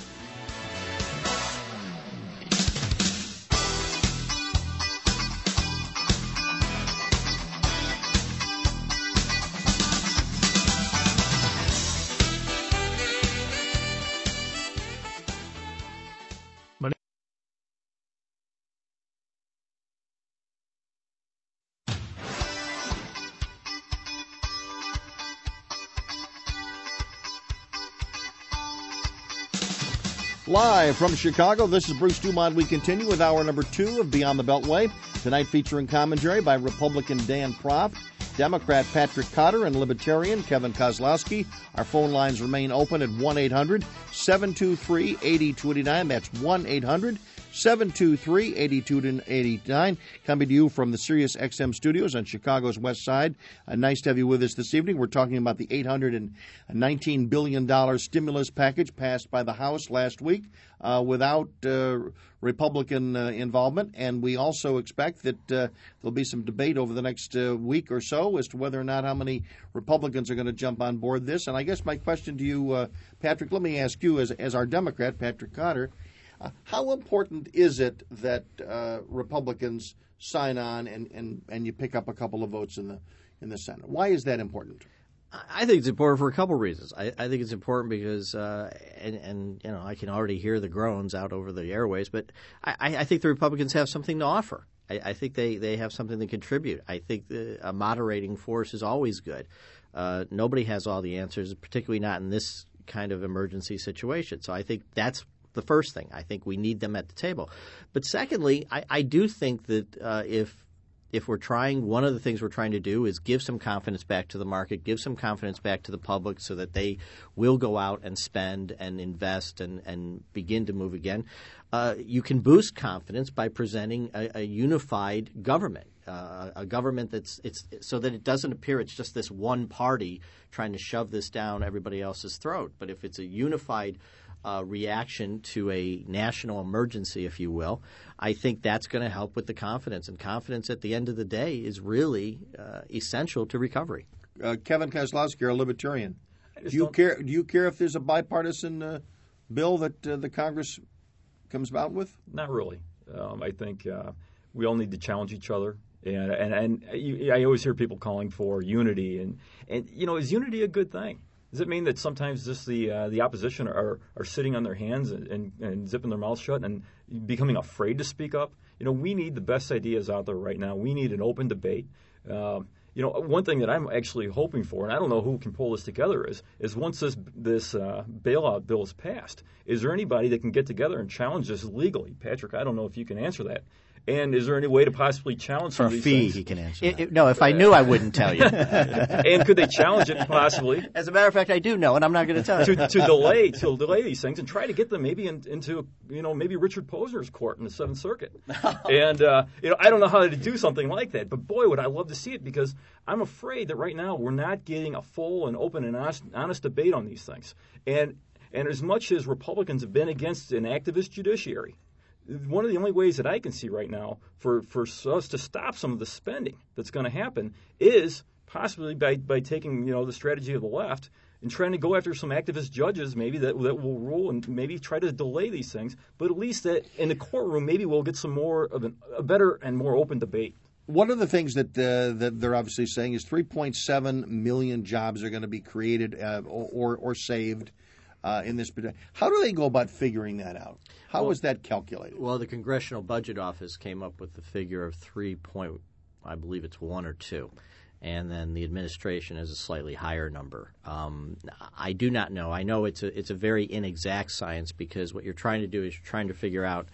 Live from Chicago, this is Bruce Dumont. We continue with hour number two of Beyond the Beltway. Tonight featuring commentary by Republican Dan Proft, Democrat Patrick Cotter, and Libertarian Kevin Kozlowski. Our phone lines remain open at one eight hundred seven two three eight zero two nine. That's one eight hundred seven two three eight two eight nine. Coming to you from the Sirius X M studios on Chicago's west side. Uh, nice to have you with us this evening. We're talking about the eight hundred nineteen billion dollars stimulus package passed by the House last week uh, without uh, Republican uh, involvement. And we also expect that uh, there'll be some debate over the next uh, week or so as to whether or not how many Republicans are going to jump on board this. And I guess my question to you, uh, Patrick, let me ask you as, as our Democrat, Patrick Cotter, Uh, how important is it that uh, Republicans sign on and, and, and you pick up a couple of votes in the in the Senate? Why is that important? I think it's important for a couple of reasons. I, I think it's important because, uh, and, and you know, I can already hear the groans out over the airways, but I, I think the Republicans have something to offer. I, I think they, they have something to contribute. I think the, a moderating force is always good. Uh, nobody has all the answers, particularly not in this kind of emergency situation. So I think that's the first thing. I think we need them at the table. But secondly, I, I do think that uh, if if we're trying, one of the things we're trying to do is give some confidence back to the market, give some confidence back to the public so that they will go out and spend and invest and, and begin to move again. Uh, you can boost confidence by presenting a, a unified government, uh, a government that's it's so that it doesn't appear it's just this one party trying to shove this down everybody else's throat. But if it's a unified Uh, reaction to a national emergency, if you will, I think that's going to help with the confidence. And confidence at the end of the day is really uh, essential to recovery. Uh, Kevin Kozlowski, a Libertarian. Do you care? Do you care if there's a bipartisan uh, bill that uh, the Congress comes out with? Not really. Um, I think uh, we all need to challenge each other. And and, and you, I always hear people calling for unity. And, and, you know, is unity a good thing? Does it mean that sometimes just the uh, the opposition are, are sitting on their hands and, and, and zipping their mouths shut and becoming afraid to speak up? You know, we need the best ideas out there right now. We need an open debate. Uh, you know, one thing that I'm actually hoping for, and I don't know who can pull this together, is is once this this uh, bailout bill is passed, is there anybody that can get together and challenge this legally? Patrick, I don't know if you can answer that. And is there any way to possibly challenge some For of these fee, things? he can answer that. It, it, no, if I knew, I wouldn't tell you. And could they challenge it possibly? As a matter of fact, I do know, and I'm not going to tell you. to, to delay to delay these things and try to get them maybe in, into you know maybe Richard Posner's court in the Seventh Circuit. And uh, you know I don't know how to do something like that, but boy, would I love to see it, because I'm afraid that right now we're not getting a full and open and honest, honest debate on these things. And and as much as Republicans have been against an activist judiciary, one of the only ways that I can see right now for, for us to stop some of the spending that's going to happen is possibly by, by taking, you know, the strategy of the left and trying to go after some activist judges maybe that, that will rule and maybe try to delay these things. But at least that in the courtroom, maybe we'll get some more of an, a better and more open debate. One of the things that uh, that they're obviously saying is three point seven million jobs are going to be created uh, or, or saved uh, in this. How do they go about figuring that out? How well, was that calculated? Well, the Congressional Budget Office came up with the figure of three point, I believe it's one or two, and then the administration is a slightly higher number. Um, I do not know. I know it's a it's a very inexact science, because what you're trying to do is you're trying to figure out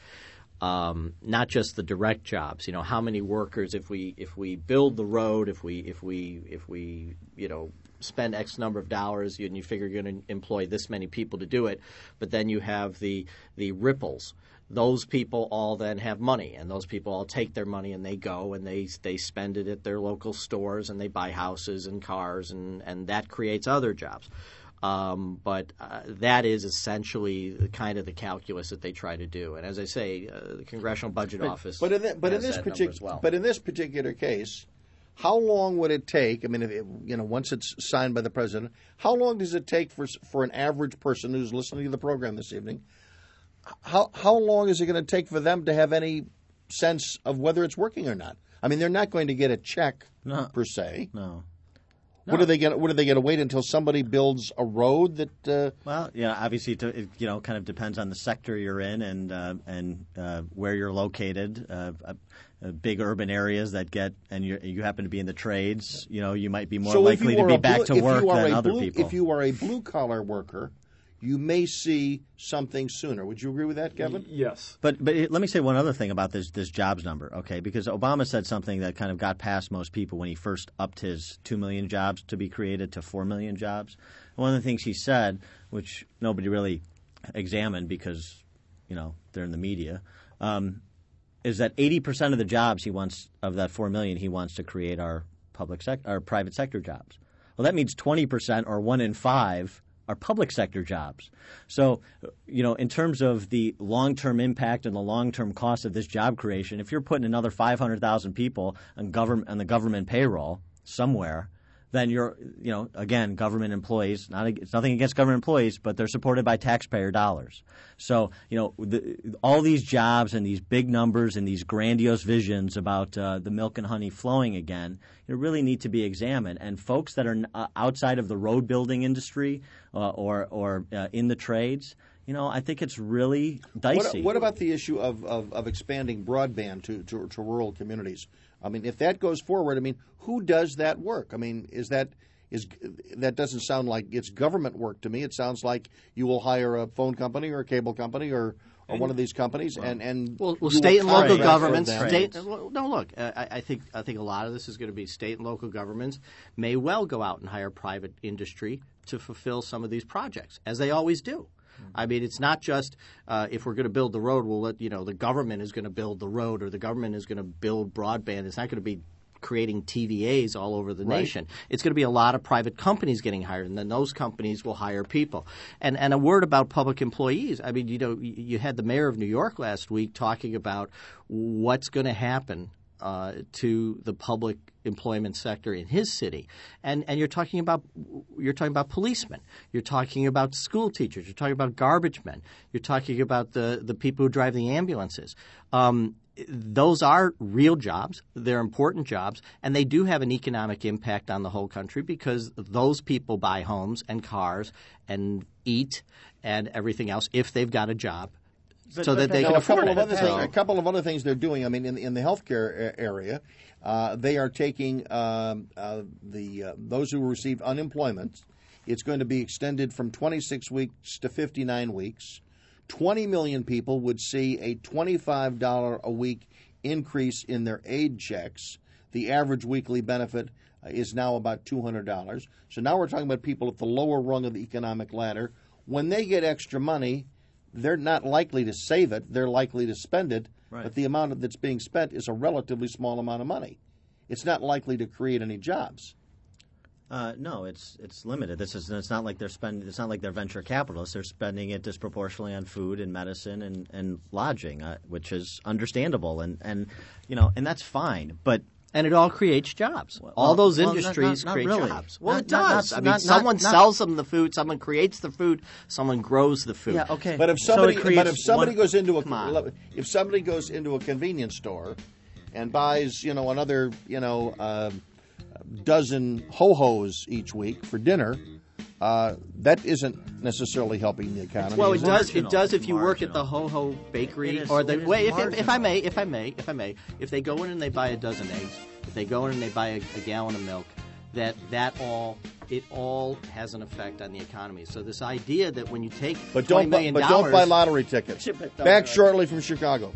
um, not just the direct jobs. You know, how many workers, if we if we build the road, if we if we if we you know. spend X number of dollars, and you figure you're going to employ this many people to do it, but then you have the the ripples. Those people all then have money, and those people all take their money and they go and they they spend it at their local stores, and they buy houses and cars, and, and that creates other jobs. Um, but uh, that is essentially the kind of the calculus that they try to do. And as I say, uh, the Congressional Budget but, Office but in, the, but in has this that partic- number as well. But in this particular case, how long would it take? I mean, if it, you know, once it's signed by the president, how long does it take for for an average person who's listening to the program this evening? How how long is it going to take for them to have any sense of whether it's working or not? I mean, they're not going to get a check No. per se. No. What are they going? What are they going to wait until somebody builds a road that? Uh, Well, yeah, obviously, to, it, you know, kind of depends on the sector you're in and uh, and uh, where you're located. Uh, uh, uh, big urban areas that get, and you you happen to be in the trades, you know, you might be more so if likely you to are be a back blue, to if work you are than a other blue, people. If you are a blue collar worker, you may see something sooner. Would you agree with that, Kevin? Yes. But but it, let me say one other thing about this this jobs number, okay? Because Obama said something that kind of got past most people when he first upped his two million jobs to be created to four million jobs. And one of the things he said, which nobody really examined because, you know, they're in the media, um, is that eighty percent of the jobs he wants of that four million he wants to create are public sector or private sector jobs. Well, that means twenty percent or one in five are public sector jobs. So, you know, in terms of the long-term impact and the long-term cost of this job creation, if you're putting another five hundred thousand people on government on the government payroll somewhere, then you're, you know, again, government employees, not it's nothing against government employees, but they're supported by taxpayer dollars. So, you know, the, all these jobs and these big numbers and these grandiose visions about uh, the milk and honey flowing again, you know, really need to be examined. And folks that are uh, outside of the road building industry uh, or, or uh, in the trades, you know, I think it's really dicey. What, what about the issue of, of, of expanding broadband to, to, to rural communities? I mean, if that goes forward, I mean, who does that work? I mean, is that is that doesn't sound like it's government work to me. It sounds like you will hire a phone company or a cable company or, or one of these companies, and and well, well you state will and local contract governments. for them. State, well, no, look, I, I think I think a lot of this is going to be state and local governments may well go out and hire private industry to fulfill some of these projects, as they always do. I mean, it's not just uh, if we're going to build the road, we'll let, you know, the government is going to build the road or the government is going to build broadband. It's not going to be creating T V As all over the Right. nation. It's going to be a lot of private companies getting hired, and then those companies will hire people. And and a word about public employees. I mean, you know, you, you had the mayor of New York last week talking about what's going to happen uh, to the public employment sector in his city, and and you're talking about you're talking about policemen, you're talking about school teachers, you're talking about garbage men, you're talking about the the people who drive the ambulances. Um, those are real jobs. They're important jobs, and they do have an economic impact on the whole country because those people buy homes and cars and eat and everything else if they've got a job. But- so but- that they Now, can a couple afford of it. other So- things, a couple of other things they're doing. I mean, in in the healthcare a- area, uh, they are taking um, uh, the uh, those who receive unemployment. It's going to be extended from twenty-six weeks to fifty-nine weeks. twenty million people would see a twenty-five dollars a week increase in their aid checks. The average weekly benefit uh, is now about two hundred dollars. So now we're talking about people at the lower rung of the economic ladder. When they get extra money, they're not likely to save it. They're likely to spend it. Right. But the amount that's being spent is a relatively small amount of money. It's not likely to create any jobs. Uh, no, it's it's limited. This is it's not like they're spending. It's not like they're venture capitalists. They're spending it disproportionately on food and medicine and and lodging, uh, which is understandable and and you know and that's fine. But And it all creates jobs. Well, all those well, not- industries not- not create really. jobs. Well, Not- it not- does. not- I mean, not- someone not- not- sells them the food, someone creates the food, someone grows the food. yeah, okay. But if So it somebody, but creates if somebody one- goes into Come a, on. if somebody goes into a convenience store and buys, you know, another, you know, uh, dozen ho-hos each week for dinner, uh, that isn't necessarily helping the economy. Well, is it does. It Marginal. does if you work at the Marginal. Ho Ho Bakery It is- or the it is wait. If, if, if I marginal. may, if I may, if I may, if they go in and they buy a dozen eggs, if they go in and they buy a, a gallon of milk, that that all it all has an effect on the economy. So this idea that when you take But twenty don't, buy, million but don't buy dollars, lottery tickets. Back shortly from Chicago.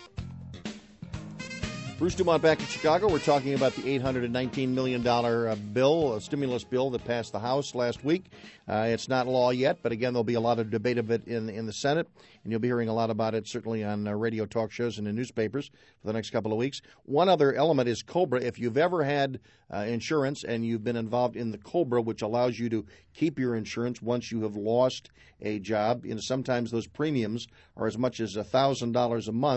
Bruce Dumont back in Chicago. We're talking about the eight hundred nineteen million dollars uh, bill, a stimulus bill that passed the House last week. Uh, it's not law yet, but again, there'll be a lot of debate of it in in the Senate, and you'll be hearing a lot about it certainly on uh, radio talk shows and in newspapers for the next couple of weeks. One other element is COBRA. If you've ever had uh, insurance and you've been involved in the COBRA, which allows you to keep your insurance once you have lost a job, you know, sometimes those premiums are as much as one thousand dollars a month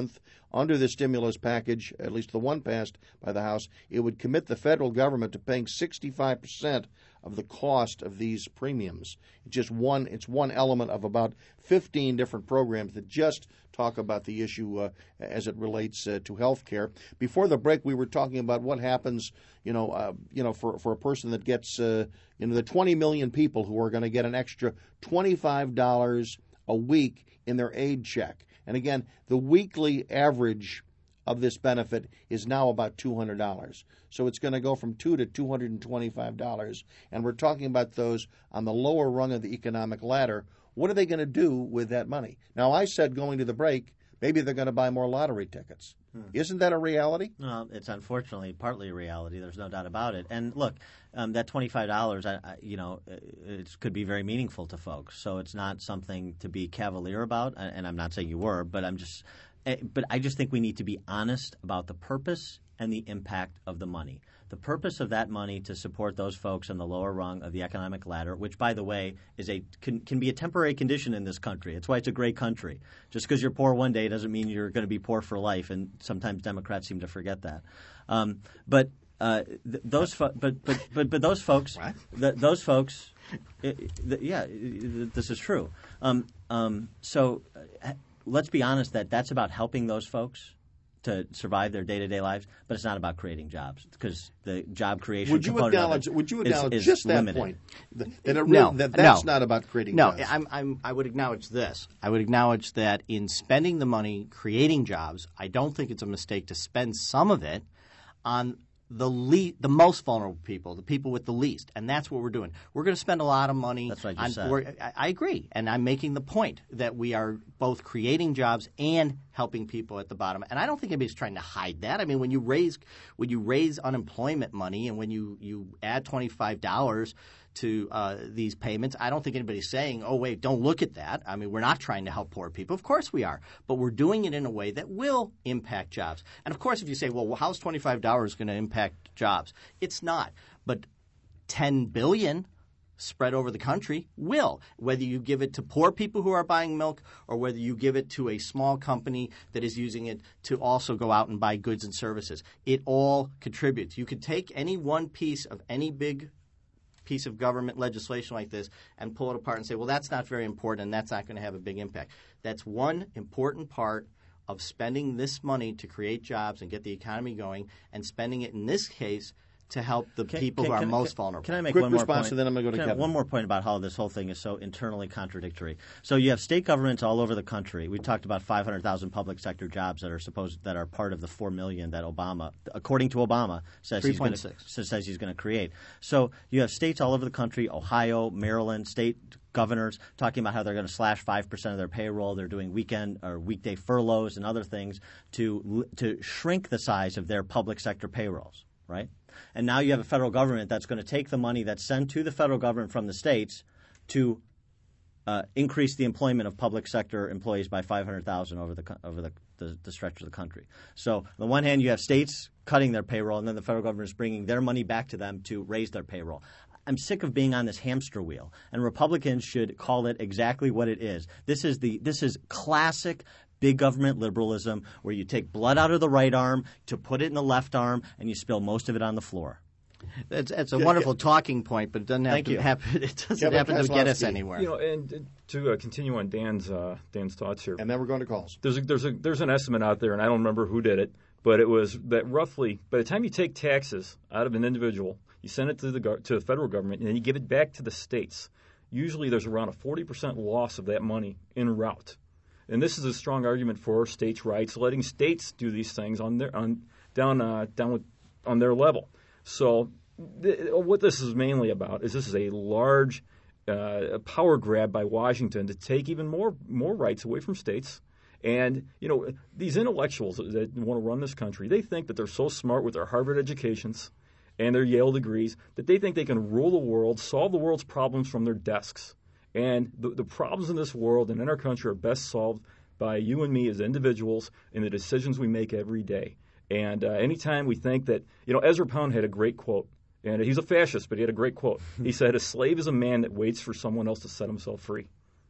under the stimulus package, at least the one passed by the House, it would commit the federal government to paying sixty-five percent of the cost of these premiums. It's just one. It's one element of about fifteen different programs that just talk about the issue uh, as it relates uh, to health care. Before the break, we were talking about what happens, you know, uh, you know, for for a person that gets, uh, you know, the twenty million people who are going to get an extra twenty-five dollars a week in their aid check. And again, the weekly average of this benefit is now about two hundred dollars. So it's going to go from two to two hundred twenty-five dollars. And we're talking about those on the lower rung of the economic ladder. What are they going to do with that money? Now, I said going to the break, maybe they're going to buy more lottery tickets. Hmm. Isn't that a reality? Well, it's unfortunately partly a reality. There's no doubt about it. And look, um, that twenty-five dollars, I, I, you know, it could be very meaningful to folks. So it's not something to be cavalier about. And I'm not saying you were, but I'm just, but I just think we need to be honest about the purpose and the impact of the money. The purpose of that money to support those folks on the lower rung of the economic ladder, which, by the way, is a can, can be a temporary condition in this country. It's why it's a great country. Just because you're poor one day doesn't mean you're going to be poor for life, and sometimes Democrats seem to forget that. Um, but uh, th- those, fo- but, but but but those folks, th- those folks, it, th- yeah, it, this is true. Um, um, so uh, let's be honest that that's about helping those folks to survive their day-to-day lives, but it's not about creating jobs because the job creation would you component acknowledge? of it would you acknowledge is, is just that limited. point that, that, it, no, that that's no. not about creating no, jobs? No, I'm, I'm, I would acknowledge this. I would acknowledge that in spending the money creating jobs, I don't think it's a mistake to spend some of it on the le- the most vulnerable people, the people with the least, and that's what we're doing. We're going to spend a lot of money. That's what I on, just said. we're, I, I agree, and I'm making the point that we are both creating jobs and helping people at the bottom. And I don't think anybody's trying to hide that. I mean, when you raise when you raise unemployment money and when you, you add twenty-five dollars to uh, these payments, I don't think anybody's saying, oh, wait, don't look at that. I mean, we're not trying to help poor people. Of course we are. But we're doing it in a way that will impact jobs. And, of course, if you say, well, how's twenty-five dollars going to impact jobs? It's not. But ten billion dollars spread over the country will, whether you give it to poor people who are buying milk or whether you give it to a small company that is using it to also go out and buy goods and services. It all contributes. You could take any one piece of any big piece of government legislation like this and pull it apart and say, well, that's not very important and that's not going to have a big impact. That's one important part of spending this money to create jobs and get the economy going and spending it in this case to help the can, people can, who are can, most can, vulnerable. Can I make Quick one more response, point? and then I'm going to go to Can Kevin. I, one more point about how this whole thing is so internally contradictory. So you have state governments all over the country. We talked about five hundred thousand public sector jobs that are supposed that are part of the four million that Obama, according to Obama, says he's going to says he's going to create. So you have states all over the country: Ohio, Maryland, state governors talking about how they're going to slash five percent of their payroll. They're doing weekend or weekday furloughs and other things to to shrink the size of their public sector payrolls. Right? And now you have a federal government that's going to take the money that's sent to the federal government from the states to uh, increase the employment of public sector employees by five hundred thousand over the over the, the, the stretch of the country. So on the one hand, you have states cutting their payroll, and then the federal government is bringing their money back to them to raise their payroll. I'm sick of being on this hamster wheel, and Republicans should call it exactly what it is. This is the this is classic big government liberalism where you take blood out of the right arm to put it in the left arm and you spill most of it on the floor. It's, it's a wonderful talking point, but it doesn't have Thank to you. happen. It doesn't Yeah, happen to get us Kozlowski. anywhere. You know, and to uh, continue on Dan's uh, Dan's thoughts here, And then we're going to calls. there's a, there's a there's an estimate out there, and I don't remember who did it, but it was that roughly by the time you take taxes out of an individual, you send it to the to the federal government, and then you give it back to the states. Usually, there's around a forty percent loss of that money en route. And this is a strong argument for states' rights, letting states do these things on their on down uh, down with, on their level. So, th- what this is mainly about is this is a large uh, power grab by Washington to take even more more rights away from states. And you know, these intellectuals that want to run this country, they think that they're so smart with their Harvard educations and their Yale degrees that they think they can rule the world, solve the world's problems from their desks. And the, the problems in this world and in our country are best solved by you and me as individuals and the decisions we make every day. And uh, anytime we think that, you know, Ezra Pound had a great quote, and he's a fascist, but he had a great quote. He said, "A slave is a man that waits for someone else to set himself free."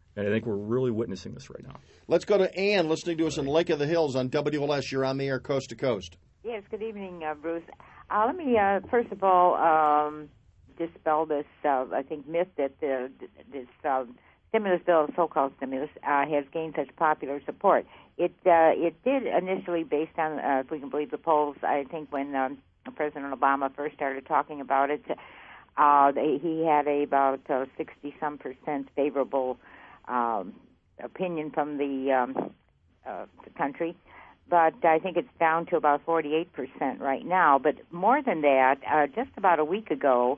And I think we're really witnessing this right now. Let's go to Ann, listening to us in Lake of the Hills on W L S. You're on the air coast to coast. Yes, good evening, uh, Bruce. Uh, let me, uh, first of all, um, dispel this, uh, I think, myth that uh, this uh, stimulus bill, so-called stimulus, uh, has gained such popular support. It uh, it did initially, based on, uh, if we can believe the polls, I think when um, President Obama first started talking about it, uh, they, he had a, about uh, sixty-some percent favorable um, opinion from the, um, uh, the country. But I think it's down to about forty-eight percent right now. But more than that, uh, just about a week ago,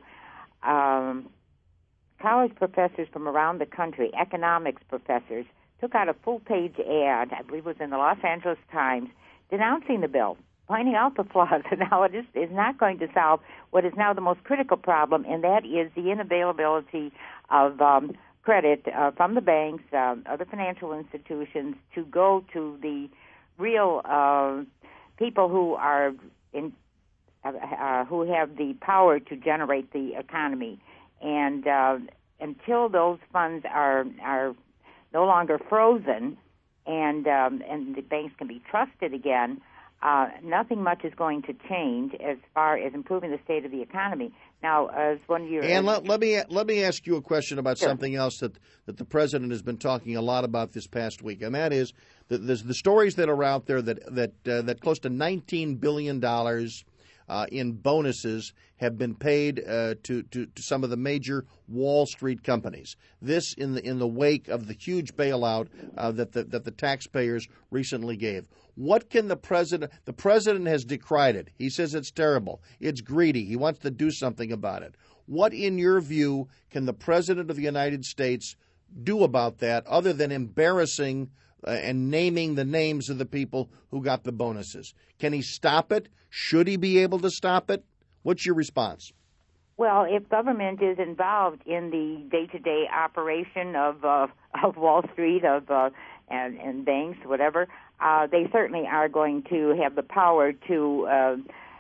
um, college professors from around the country, economics professors, took out a full-page ad, I believe it was in the Los Angeles Times, denouncing the bill, pointing out the flaws, and how it is, is not going to solve what is now the most critical problem, and that is the unavailability of um, credit uh, from the banks, uh, other financial institutions, to go to the real uh, people who are in, uh, uh, who have the power to generate the economy, and uh, until those funds are are no longer frozen, and um, and the banks can be trusted again, uh, nothing much is going to change as far as improving the state of the economy. Now, as one of your and let, let me let me ask you a question about Sure. something else that, that the president has been talking a lot about this past week, and that is the, there's the stories that are out there that that uh, that close to nineteen billion dollars uh, in bonuses have been paid uh, to, to to some of the major Wall Street companies. This in the in the wake of the huge bailout uh, that the, that the taxpayers recently gave. What can the president? The president has decried it. He says it's terrible. It's greedy. He wants to do something about it. What, in your view, can the president of the United States do about that, other than embarrassing uh, and naming the names of the people who got the bonuses? Can he stop it? Should he be able to stop it? What's your response? Well, if government is involved in the day-to-day operation of uh, of Wall Street, of uh, and, and banks, whatever, uh, they certainly are going to have the power to uh,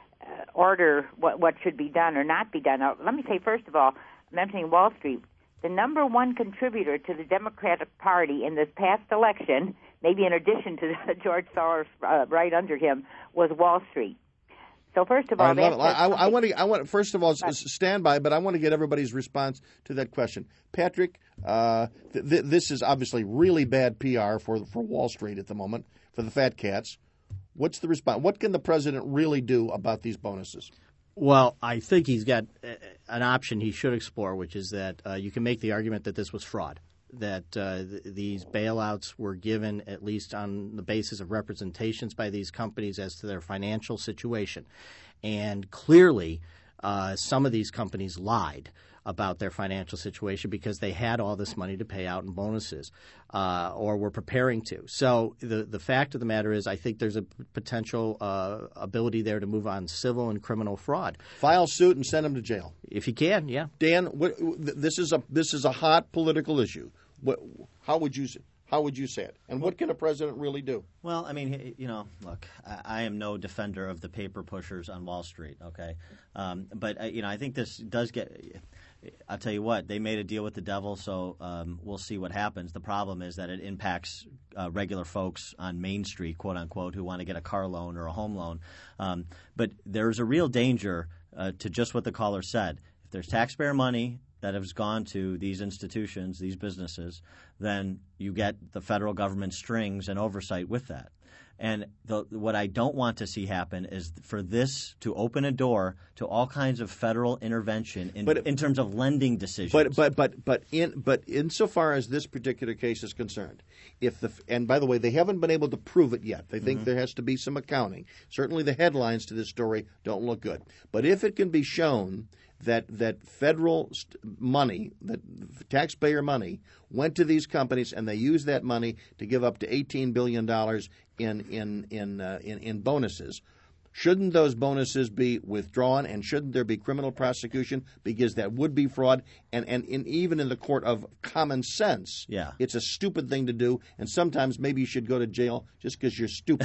order what, what should be done or not be done. Now, let me say, first of all, mentioning Wall Street, the number one contributor to the Democratic Party in this past election, maybe in addition to George Soros uh, right under him, was Wall Street. So first of all, all right, that's I, I, I want to. I want first of all stand by, but I want to get everybody's response to that question. Patrick, uh, th- th- this is obviously really bad P R for for Wall Street at the moment, for the fat cats. What's the response? What can the president really do about these bonuses? Well, I think he's got an option he should explore, which is that uh, you can make the argument that this was fraud, that uh, th- these bailouts were given at least on the basis of representations by these companies as to their financial situation. And clearly, uh, some of these companies lied about their financial situation because they had all this money to pay out in bonuses uh, or were preparing to. So the the fact of the matter is I think there's a potential uh, ability there to move on civil and criminal fraud. File suit and send them to jail. If you can, yeah. Dan, what, this is a this is a hot political issue. What, how would you how would you say it? And what can a president really do? Well, I mean, you know, look, I, I am no defender of the paper pushers on Wall Street, okay? Um, but, uh, you know, I think this does get – I'll tell you what, they made a deal with the devil, so um, we'll see what happens. The problem is that it impacts uh, regular folks on Main Street, quote unquote, who want to get a car loan or a home loan. Um, but there's a real danger uh, to just what the caller said. If there's taxpayer money that has gone to these institutions, these businesses, then you get the federal government strings and oversight with that. And the, what I don't want to see happen is for this to open a door to all kinds of federal intervention in, but, in terms of lending decisions. But but but but in but insofar as this particular case is concerned, if the and by the way, they haven't been able to prove it yet. They think mm-hmm. there has to be some accounting. Certainly, the headlines to this story don't look good. But if it can be shown that that federal st- money, that taxpayer money, went to these companies and they used that money to give up to eighteen billion dollars in in in, uh, in in bonuses, shouldn't those bonuses be withdrawn and shouldn't there be criminal prosecution because that would be fraud? And and in, even in the court of common sense, yeah. it's a stupid thing to do. And sometimes maybe you should go to jail just because you're stupid.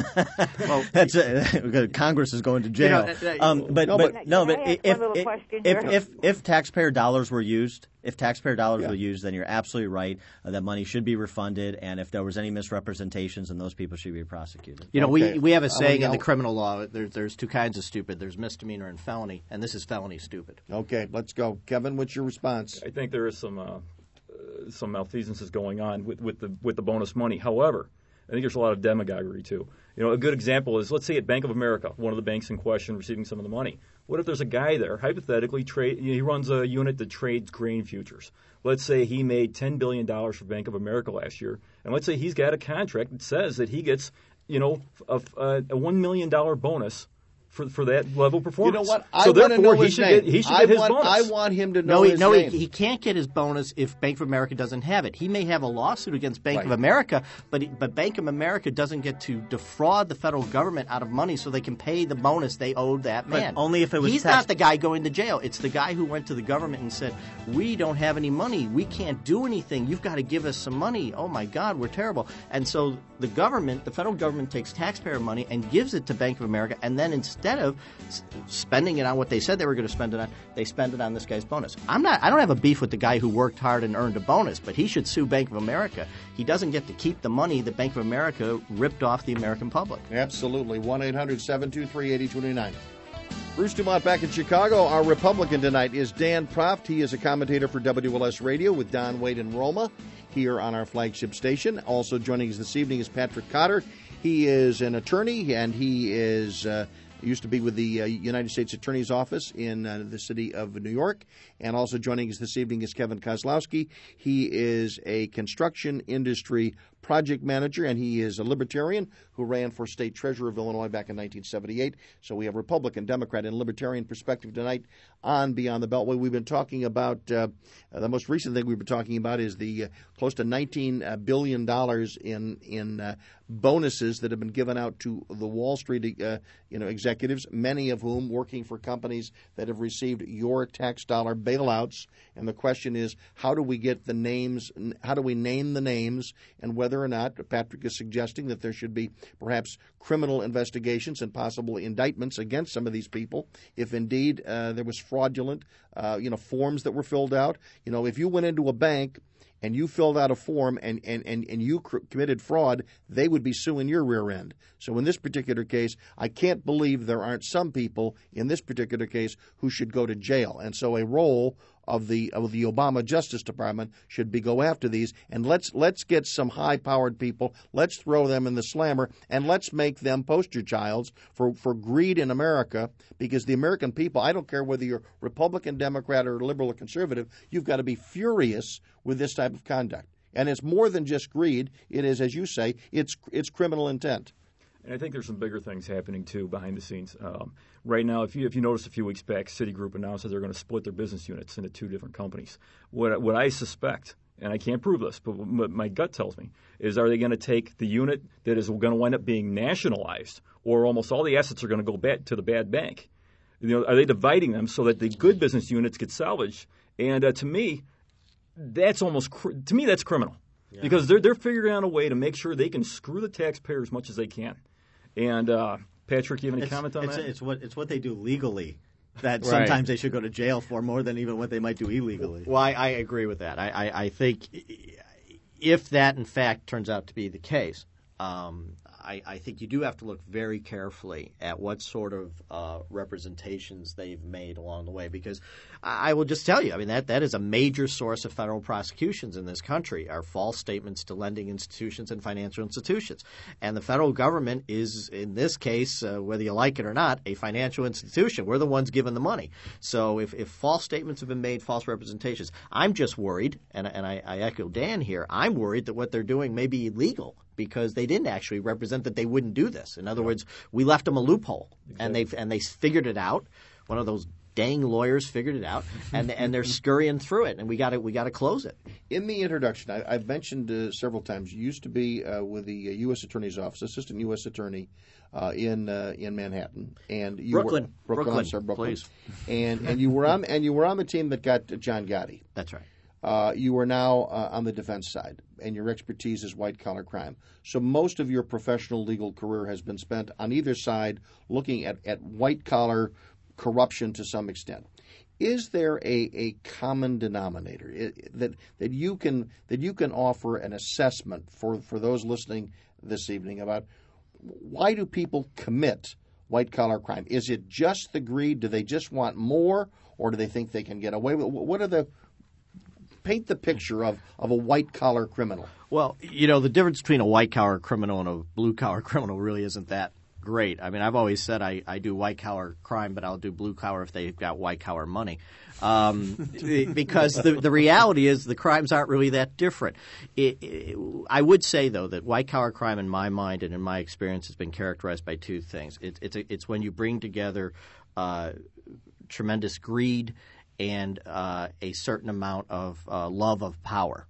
Well, that's a, Congress is going to jail. You know, um, but no, but but, no, can but I ask if one little if, question if, here? if if taxpayer dollars were used If taxpayer dollars Yeah. were used, then you're absolutely right. Uh, that money should be refunded, and if there was any misrepresentations, then those people should be prosecuted. You know, Okay. we we have a Uh, saying in now- the criminal law. There's there's two kinds of stupid. There's misdemeanor and felony, and this is felony stupid. Okay, let's go. Kevin, what's your response? I think there is some uh, uh, some malfeasances going on with, with the with the bonus money. However, I think there's a lot of demagoguery too. You know, a good example is, let's say at Bank of America, one of the banks in question receiving some of the money. What if there's a guy there, hypothetically, trade, you know, he runs a unit that trades grain futures. Let's say he made ten billion dollars for Bank of America last year, and let's say he's got a contract that says that he gets, you know, a, a, a one million dollars bonus for for that level of performance. You know what? I so want to therefore, know he his should name. get he should I get his want, bonus. I want him to know No, he, his no, name. he, he can't get his bonus if Bank of America doesn't have it. He may have a lawsuit against Bank Right. of America, but he, but Bank of America doesn't get to defraud the federal government out of money so they can pay the bonus they owed that But man. only if it was He's tax- not the guy going to jail. It's the guy who went to the government and said, "We don't have any money. We can't do anything. You've got to give us some money. Oh my God, we're terrible." And so the government, the federal government, takes taxpayer money and gives it to Bank of America, and then instead of s- spending it on what they said they were going to spend it on, they spend it on this guy's bonus. I'm not. I don't have a beef with the guy who worked hard and earned a bonus, but he should sue Bank of America. He doesn't get to keep the money that Bank of America ripped off the American public. Absolutely. one eight hundred seven two three eight zero two nine. Bruce Dumont back in Chicago. Our Republican tonight is Dan Proft. He is a commentator for W L S Radio with Don Wade and Roma here on our flagship station. Also joining us this evening is Patrick Cotter. He is an attorney, and he is uh, used to be with the uh, United States Attorney's Office in uh, the city of New York. And also joining us this evening is Kevin Kozlowski. He is a construction industry project manager, and he is a libertarian who ran for state treasurer of Illinois back in nineteen seventy-eight. So we have Republican, Democrat, and Libertarian perspective tonight on Beyond the Beltway. We've been talking about, uh, the most recent thing we've been talking about is the uh, close to nineteen billion dollars in, in uh, bonuses that have been given out to the Wall Street uh, you know, executives, many of whom working for companies that have received your tax dollar bailouts. And the question is, how do we get the names, how do we name the names, and whether or not, Patrick is suggesting that there should be perhaps criminal investigations and possible indictments against some of these people if indeed uh, there was fraudulent uh, you know, forms that were filled out. You know, if you went into a bank and you filled out a form and, and, and, and you cr- committed fraud, they would be suing your rear end. So in this particular case, I can't believe there aren't some people in this particular case who should go to jail. And so a role of the of the Obama Justice Department should be go after these, and let's let's get some high-powered people. Let's throw them in the slammer, and let's make them poster childs for, for greed in America, because the American people, I don't care whether you're Republican, Democrat, or liberal or conservative, you've got to be furious with this type of conduct. And it's more than just greed. It is, as you say, it's it's criminal intent. And I think there's some bigger things happening, too, behind the scenes. Um, right now, if you if you noticed a few weeks back, Citigroup announced that they're going to split their business units into two different companies. What, what I suspect, and I can't prove this, but what my gut tells me, is are they going to take the unit that is going to wind up being nationalized, or almost all the assets are going to go back to the bad bank? You know, are they dividing them so that the good business units get salvaged? And uh, to me, that's almost cr- to me that's criminal. Yeah. Because they're they're figuring out a way to make sure they can screw the taxpayer as much as they can. And uh, Patrick, you have any it's, comment on it's, that? It's what it's what they do legally that Right. sometimes they should go to jail for more than even what they might do illegally. Well, I, I agree with that. I, I, I think if that, in fact, turns out to be the case, um, I, I think you do have to look very carefully at what sort of uh, representations they've made along the way. Because I, I will just tell you, I mean, that, that is a major source of federal prosecutions in this country, are false statements to lending institutions and financial institutions. And the federal government is, in this case, uh, whether you like it or not, a financial institution. We're the ones giving the money. So if, if false statements have been made, false representations, I'm just worried, and, and I, I echo Dan here, I'm worried that what they're doing may be illegal, because they didn't actually represent that they wouldn't do this. In other words, we left them a loophole, exactly. and they and they figured it out. One of those dang lawyers figured it out, and and they're scurrying through it, and we got to we got to close it. In the introduction, I, I've mentioned uh, several times, you used to be uh, with the uh, U S Attorney's Office, Assistant U S Attorney uh, in uh, in Manhattan, and you Brooklyn, were, Brooklyn, Brooklyn, I'm sorry, Brooklyn. please. and and you were on and you were on the team that got John Gotti. That's right. Uh, you are now uh, on the defense side, and your expertise is white-collar crime. So most of your professional legal career has been spent on either side looking at, at white-collar corruption to some extent. is there a, a common denominator it, that that you can that you can offer an assessment for, for those listening this evening about why do people commit white collar crime? Is it just the greed? Do they just want more, or do they think they can get away with it? What are the paint the picture of, of a white collar criminal? Well, you know, the difference between a white collar criminal and a blue collar criminal really isn't that great. I mean, I've always said I, I do white collar crime, but I'll do blue collar if they've got white collar money. Um, because the, the reality is the crimes aren't really that different. It, it, I would say, though, that white collar crime in my mind and in my experience has been characterized by two things. It, it's, a, it's when you bring together uh, tremendous greed and uh, a certain amount of uh, love of power.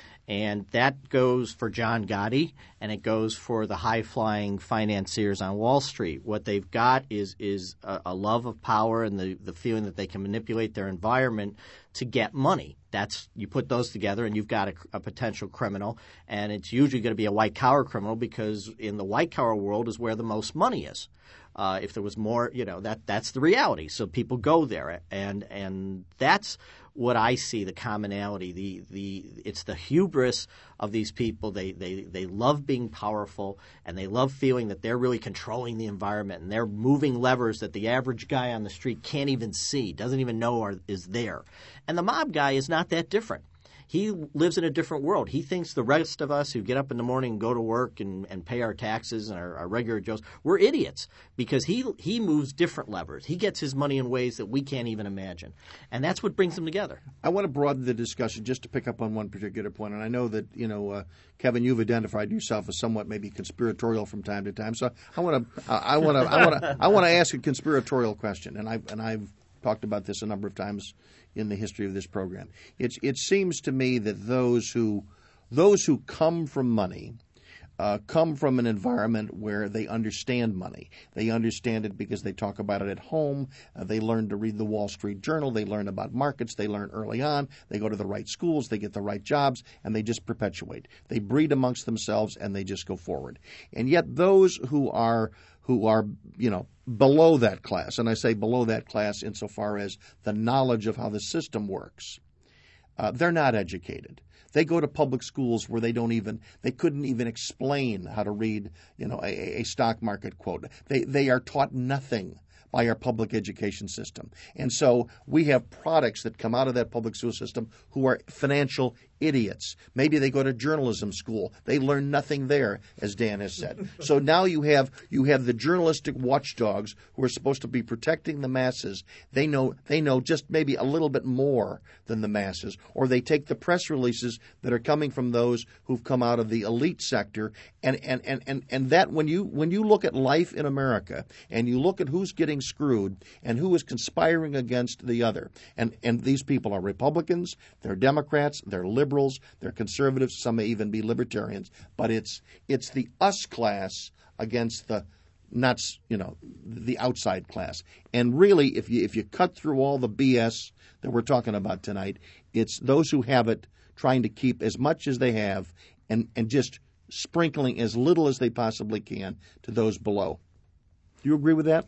And that goes for John Gotti, and it goes for the high-flying financiers on Wall Street. What they've got is is a, a love of power and the, the feeling that they can manipulate their environment to get money. That's you put those together, and you've got a, a potential criminal, and it's usually going to be a white-collar criminal because in the white-collar world is where the most money is. Uh, if there was more, you know, that that's the reality. So people go there, and and that's what I see the commonality. The the it's the hubris of these people. They they they love being powerful, and they love feeling that they're really controlling the environment, and they're moving levers that the average guy on the street can't even see, doesn't even know are, is there. And the mob guy is not that different. He lives in a different world. He thinks the rest of us who get up in the morning and go to work and, and pay our taxes and our, our regular Joes, we're idiots because he he moves different levers. He gets his money in ways that we can't even imagine. And that's what brings them together. I want to broaden the discussion just to pick up on one particular point. And I know that, you know, uh, Kevin, you've identified yourself as somewhat maybe conspiratorial from time to time. So I want to I want to I want to I want to ask a conspiratorial question. And I and I've talked about this a number of times in the history of this program. It's, it seems to me that those who those who come from money uh, come from an environment where they understand money. They understand it because they talk about it at home. Uh, they learn to read the Wall Street Journal. They learn about markets. They learn early on. They go to the right schools. They get the right jobs, and they just perpetuate. They breed amongst themselves, and they just go forward. And yet those who are who are, you know, below that class, and I say below that class insofar as the knowledge of how the system works, uh, they're not educated. They go to public schools where they don't even, they couldn't even explain how to read, you know, a, a stock market quote. They they are taught nothing by our public education system. And so we have products that come out of that public school system who are financial idiots. Maybe they go to journalism school. They learn nothing there, as Dan has said. So now you have you have the journalistic watchdogs who are supposed to be protecting the masses. They know they know just maybe a little bit more than the masses, or they take the press releases that are coming from those who've come out of the elite sector, and and, and, and, and that when you when you look at life in America and you look at who's getting screwed and who is conspiring against the other, and, and these people are Republicans, they're Democrats, they're liberals, they're conservatives, some may even be libertarians, but it's it's the us class against the not, you know, the outside class. And really, if you if you cut through all the B S that we're talking about tonight, it's those who have it trying to keep as much as they have and, and just sprinkling as little as they possibly can to those below. Do you agree with that?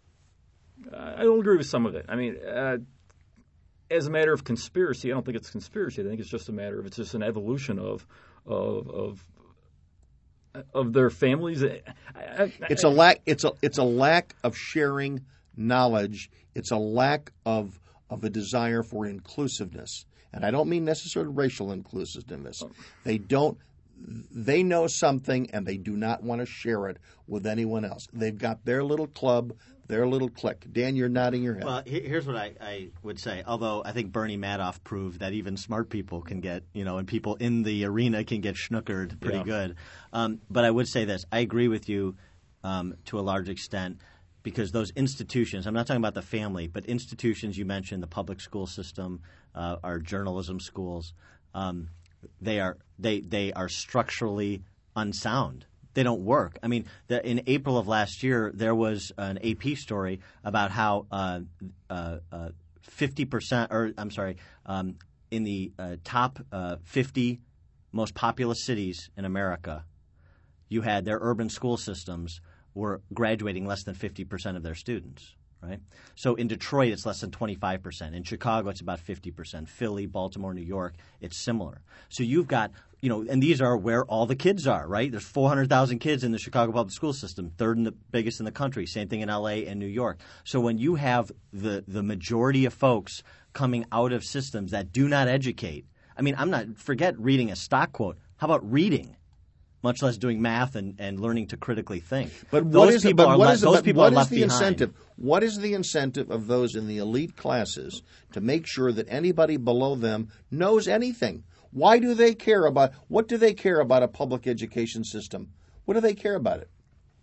I don't agree with some of it. I mean, uh, as a matter of conspiracy, I don't think it's conspiracy. I think it's just a matter of it's just an evolution of of of, of their families. I, I, it's a lack. It's a it's a lack of sharing knowledge. It's a lack of of a desire for inclusiveness, and I don't mean necessarily racial inclusiveness. They don't. They know something, and they do not want to share it with anyone else. They've got their little club, their little clique. Dan, you're nodding your head. Well, here's what I, I would say. Although I think Bernie Madoff proved that even smart people can get, you know, and people in the arena can get schnookered pretty yeah. good. Um, but I would say this. I agree with you um, to a large extent because those institutions, I'm not talking about the family, but institutions you mentioned, the public school system, uh, our journalism schools, um, They are they they are structurally unsound. They don't work. I mean, the, in April of last year, there was an A P story about how uh, uh, uh, fifty percent, or I'm sorry, um, in the uh, top uh, fifty most populous cities in America, you had their urban school systems were graduating less than fifty percent of their students. right? So in Detroit, it's less than twenty-five percent. In Chicago, it's about fifty percent. Philly, Baltimore, New York, it's similar. So you've got, you know, and these are where all the kids are, right? There's four hundred thousand kids in the Chicago public school system, third and the biggest in the country. Same thing in L A and New York. So when you have the, the majority of folks coming out of systems that do not educate, I mean, I'm not, forget reading a stock quote. How about reading? Much less doing math and, and learning to critically think. But what those is the, people but are, what le- is the, those but people what are is left the behind. incentive? What is the incentive of those in the elite classes to make sure that anybody below them knows anything? Why do they care about what do they care about a public education system? What do they care about it?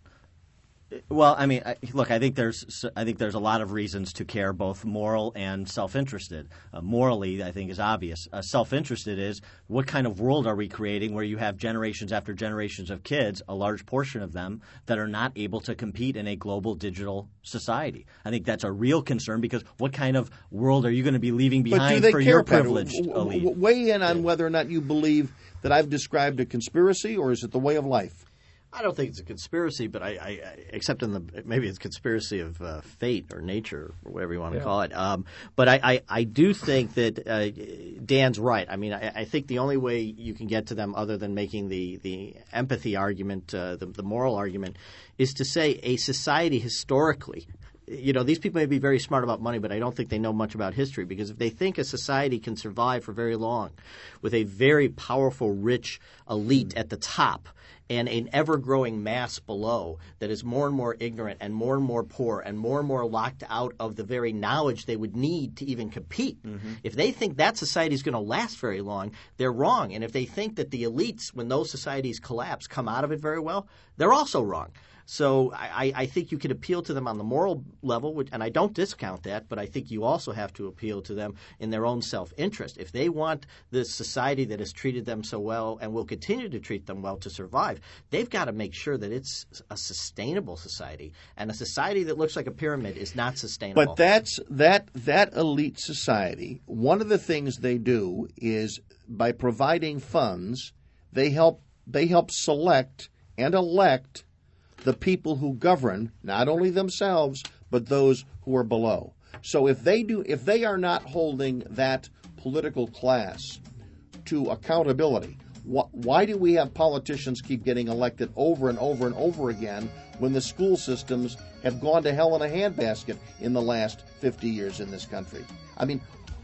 Well, I mean, I, look, I think there's I think there's a lot of reasons to care, both moral and self-interested. Uh, morally, I think is obvious. Uh, self-interested is what kind of world are we creating where you have generations after generations of kids, a large portion of them, that are not able to compete in a global digital society. I think that's a real concern because what kind of world are you going to be leaving behind for your privileged elite? W- weigh in on whether or not you believe that I've described a conspiracy, or is it the way of life? I don't think it's a conspiracy, but I, I, I except in the maybe it's a conspiracy of uh, fate or nature or whatever you want to Yeah. call it. Um, but I, I, I do think that uh, Dan's right. I mean, I, I think the only way you can get to them, other than making the the empathy argument, uh, the, the moral argument, is to say a society historically. You know, these people may be very smart about money, but I don't think they know much about history, because if they think a society can survive for very long with a very powerful, rich elite at the top and an ever-growing mass below that is more and more ignorant and more and more poor and more and more locked out of the very knowledge they would need to even compete. Mm-hmm. If they think that society is going to last very long, they're wrong. And if they think that the elites, when those societies collapse, come out of it very well, they're also wrong. So I, I think you can appeal to them on the moral level, which, and I don't discount that, but I think you also have to appeal to them in their own self-interest. If they want this society that has treated them so well and will continue to treat them well to survive, they've got to make sure that it's a sustainable society. And a society that looks like a pyramid is not sustainable. But that's that that elite society. One of the things they do is by providing funds, they help they help select and elect the people who govern, not only themselves, but those who are below. So if they do, if they are not holding that political class to accountability, wh- why do we have politicians keep getting elected over and over and over again when the school systems have gone to hell in a handbasket in the last fifty years in this country? I mean,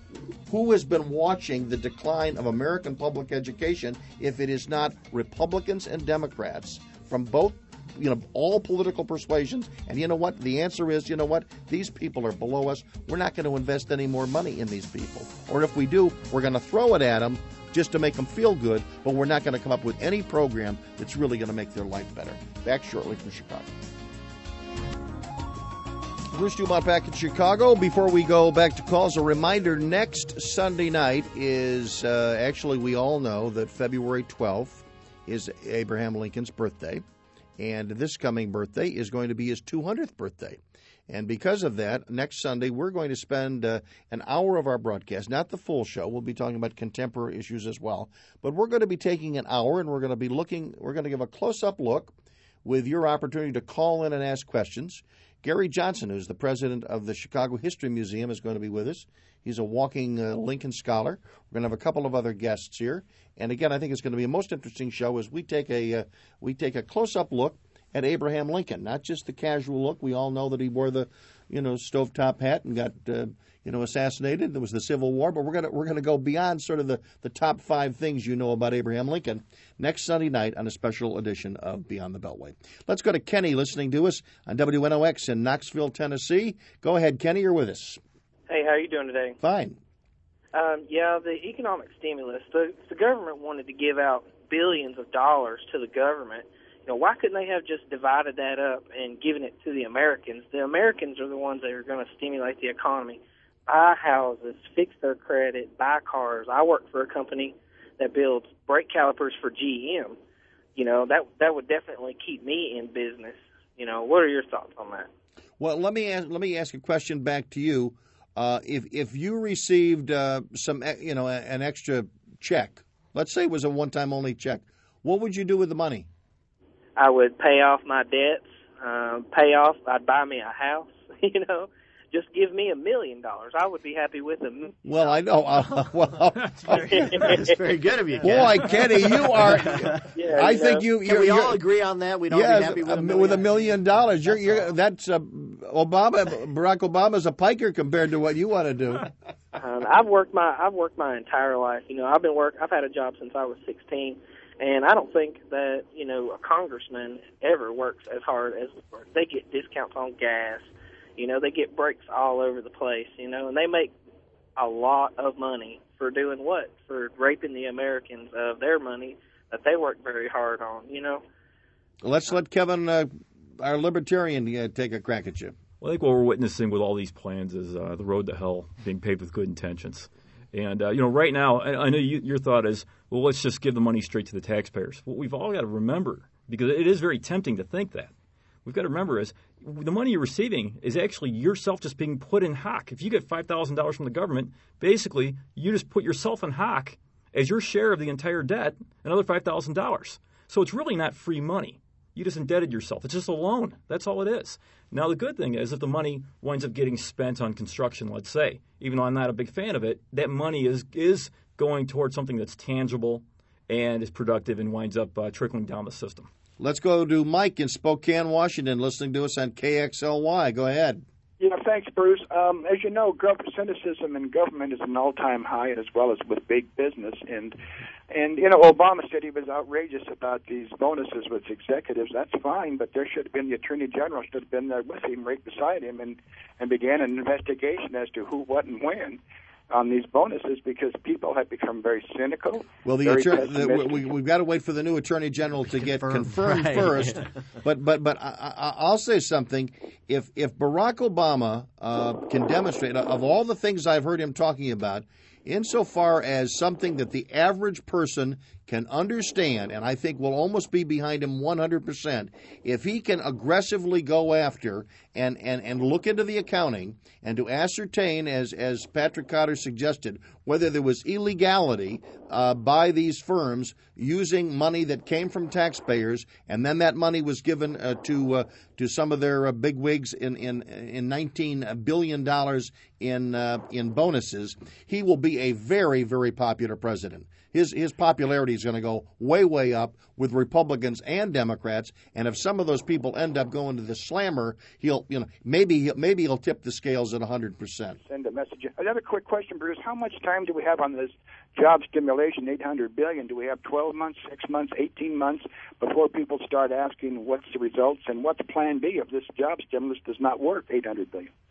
who has been watching the decline of American public education if it is not Republicans and Democrats from both, you know, all political persuasions? And you know what? The answer is, you know what? These people are below us. We're not going to invest any more money in these people. Or if we do, we're going to throw it at them just to make them feel good, but we're not going to come up with any program that's really going to make their life better. Back shortly from Chicago. Bruce Dumont back in Chicago. Before we go back to calls, a reminder, next Sunday night is, uh, actually we all know that February twelfth is Abraham Lincoln's birthday. And this coming birthday is going to be his two hundredth birthday. And because of that, next Sunday we're going to spend uh, an hour of our broadcast, not the full show. We'll be talking about contemporary issues as well. But we're going to be taking an hour and we're going to be looking, we're going to give a close-up look with your opportunity to call in and ask questions. Gary Johnson, who's the president of the Chicago History Museum, is going to be with us. He's a walking uh, Lincoln scholar. We're going to have a couple of other guests here. And again, I think it's going to be a most interesting show as we take a uh, we take a close-up look at Abraham Lincoln, not just the casual look. We all know that he wore the, you know, stovetop hat and got, uh, you know, assassinated. There was the Civil War, but we're gonna we're gonna go beyond sort of the, the top five things you know about Abraham Lincoln next Sunday night on a special edition of Beyond the Beltway. Let's go to Kenny listening to us on W N O X in Knoxville, Tennessee. Go ahead, Kenny, you're with us. Hey, how are you doing today? Fine. Um, yeah, the economic stimulus. The, the government wanted to give out billions of dollars to the government. You know, why couldn't they have just divided that up and given it to the Americans? The Americans are the ones that are going to stimulate the economy. Buy houses, fix their credit, buy cars. I work for a company that builds brake calipers for G M. You know, that that would definitely keep me in business. You know, what are your thoughts on that? Well, let me ask, let me ask a question back to you. Uh, if if you received uh, some, you know, an extra check, let's say it was a one-time only check, what would you do with the money? I would pay off my debts, uh, pay off. I'd buy me a house, you know, just give me a million dollars. I would be happy with a million. Well, I know. Uh, well, It's very good of you, Ken. boy, Kenny, you are. Yeah, I you think know. you. Can you're, we you're, all agree on that? We'd all yes, be happy with a uh, million. with a million dollars. You're, you're, that's uh, Obama. Barack Obama's a piker compared to what you want to do. Um, I've worked my I've worked my entire life. You know, I've been work. I've had a job since I was sixteen, and I don't think that you know a congressman ever works as hard as they get discounts on gas. You know, they get breaks all over the place. You know, and they make a lot of money for doing what? For raping the Americans of their money that they work very hard on. You know. Let's let Kevin, uh, our libertarian, uh, take a crack at you. Well, I think what we're witnessing with all these plans is uh, the road to hell being paved with good intentions. And, uh, you know, right now, I, I know you, your thought is, well, let's just give the money straight to the taxpayers. What we've all got to remember, because it is very tempting to think that, we've got to remember is the money you're receiving is actually yourself just being put in hock. If you get five thousand dollars from the government, basically you just put yourself in hock as your share of the entire debt, another five thousand dollars. So it's really not free money. You just indebted yourself. It's just a loan. That's all it is. Now, the good thing is if the money winds up getting spent on construction, let's say, even though I'm not a big fan of it, that money is is going towards something that's tangible and is productive and winds up uh, trickling down the system. Let's go to Mike in Spokane, Washington, listening to us on K X L Y. Go ahead. Yeah, thanks, Bruce. Um, as you know, gov- cynicism in government is an all-time high, as well as with big business. And, and you know, Obama said he was outrageous about these bonuses with executives. That's fine, but there should have been the Attorney General should have been there with him, right beside him, and, and began an investigation as to who, what, and when on these bonuses, because people have become very cynical. Well, the, very attorney, the pessimistic. we, we've got to wait for the new Attorney General to get Confirmed. confirmed Right. first. But but but I, I, I'll say something. If if Barack Obama uh, can demonstrate, of all the things I've heard him talking about, insofar as something that the average person can understand, and I think will almost be behind him one hundred percent, if he can aggressively go after and, and, and look into the accounting and to ascertain, as, as Patrick Cotter suggested, whether there was illegality uh, by these firms using money that came from taxpayers, and then that money was given uh, to uh, to some of their uh, bigwigs in, in, in nineteen billion dollars in, uh, in bonuses, he will be a very, very popular president. His his popularity is going to go way, way up with Republicans and Democrats. And if some of those people end up going to the slammer, he'll you know maybe he'll, maybe he'll tip the scales at one hundred percent. Send a message. Another quick question, Bruce. How much time do we have on this job stimulation, eight hundred billion dollars? Do we have twelve months, six months, eighteen months before people start asking what's the results and what's plan B if this job stimulus does not work, eight hundred billion dollars?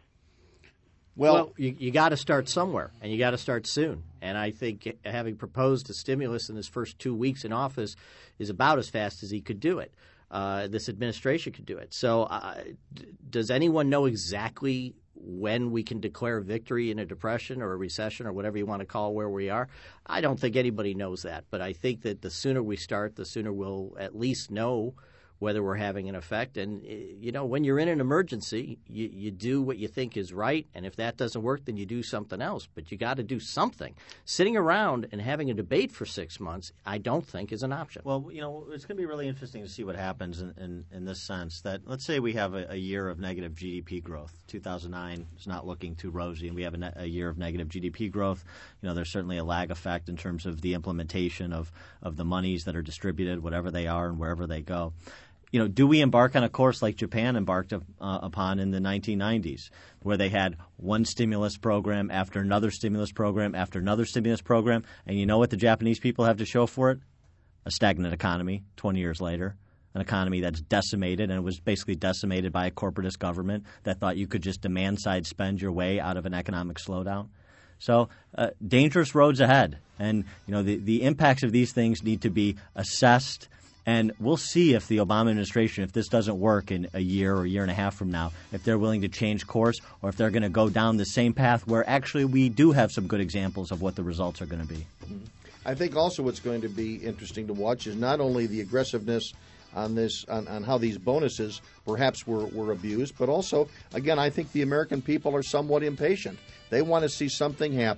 Well, well you, you got to start somewhere, and you got to start soon. And I think having proposed a stimulus in his first two weeks in office is about as fast as he could do it. Uh, this administration could do it. So uh, d- does anyone know exactly when we can declare victory in a depression or a recession or whatever you want to call where we are? I don't think anybody knows that. But I think that the sooner we start, the sooner we'll at least know whether we're having an effect. And, you know, when you're in an emergency, you, you do what you think is right. And if that doesn't work, then you do something else. But you got to do something. Sitting around and having a debate for six months, I don't think is an option. Well, you know, it's going to be really interesting to see what happens in, in, in this sense that let's say we have a, a year of negative G D P growth. two thousand nine is not looking too rosy, and we have a, ne- a year of negative G D P growth. You know, there's certainly a lag effect in terms of the implementation of, of the monies that are distributed, whatever they are and wherever they go. You know, do we embark on a course like Japan embarked uh, upon in the nineteen nineties, where they had one stimulus program after another stimulus program after another stimulus program, and you know what the Japanese people have to show for it? A stagnant economy twenty years later, an economy that's decimated, and it was basically decimated by a corporatist government that thought you could just demand-side spend your way out of an economic slowdown. So uh, dangerous roads ahead, and you know the, the impacts of these things need to be assessed. And we'll see if the Obama administration, if this doesn't work in a year or a year and a half from now, if they're willing to change course or if they're going to go down the same path where actually we do have some good examples of what the results are going to be. I think also what's going to be interesting to watch is not only the aggressiveness on this, on, on how these bonuses perhaps were, were abused, but also, again, I think the American people are somewhat impatient. They want to see something happen,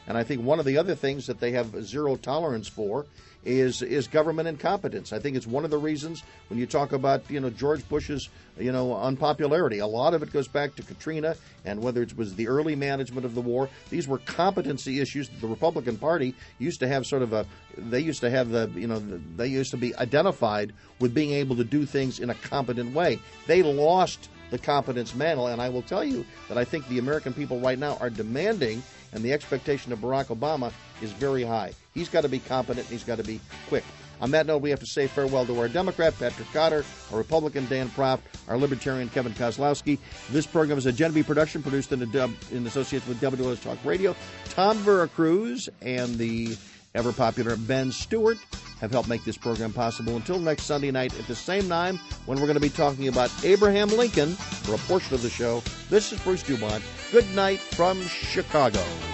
And I think one of the other things that they have zero tolerance for is is government incompetence. I think it's one of the reasons when you talk about, you know, George Bush's, you know, unpopularity. A lot of it goes back to Katrina, and whether it was the early management of the war. These were competency issues. The Republican Party used to have sort of a, they used to have the, you know, they used to be identified with being able to do things in a competent way. They lost the competence mantle, and I will tell you that I think the American people right now are demanding, and the expectation of Barack Obama is very high. He's got to be competent, and he's got to be quick. On that note, we have to say farewell to our Democrat, Patrick Cotter, our Republican, Dan Proft, our Libertarian, Kevin Kozlowski. This program is a Genevieve production produced in, a, in association with W W S Talk Radio. Tom Veracruz and the ever-popular Ben Stewart have helped make this program possible. Until next Sunday night at the same time, when we're going to be talking about Abraham Lincoln for a portion of the show, this is Bruce Dumont. Good night from Chicago.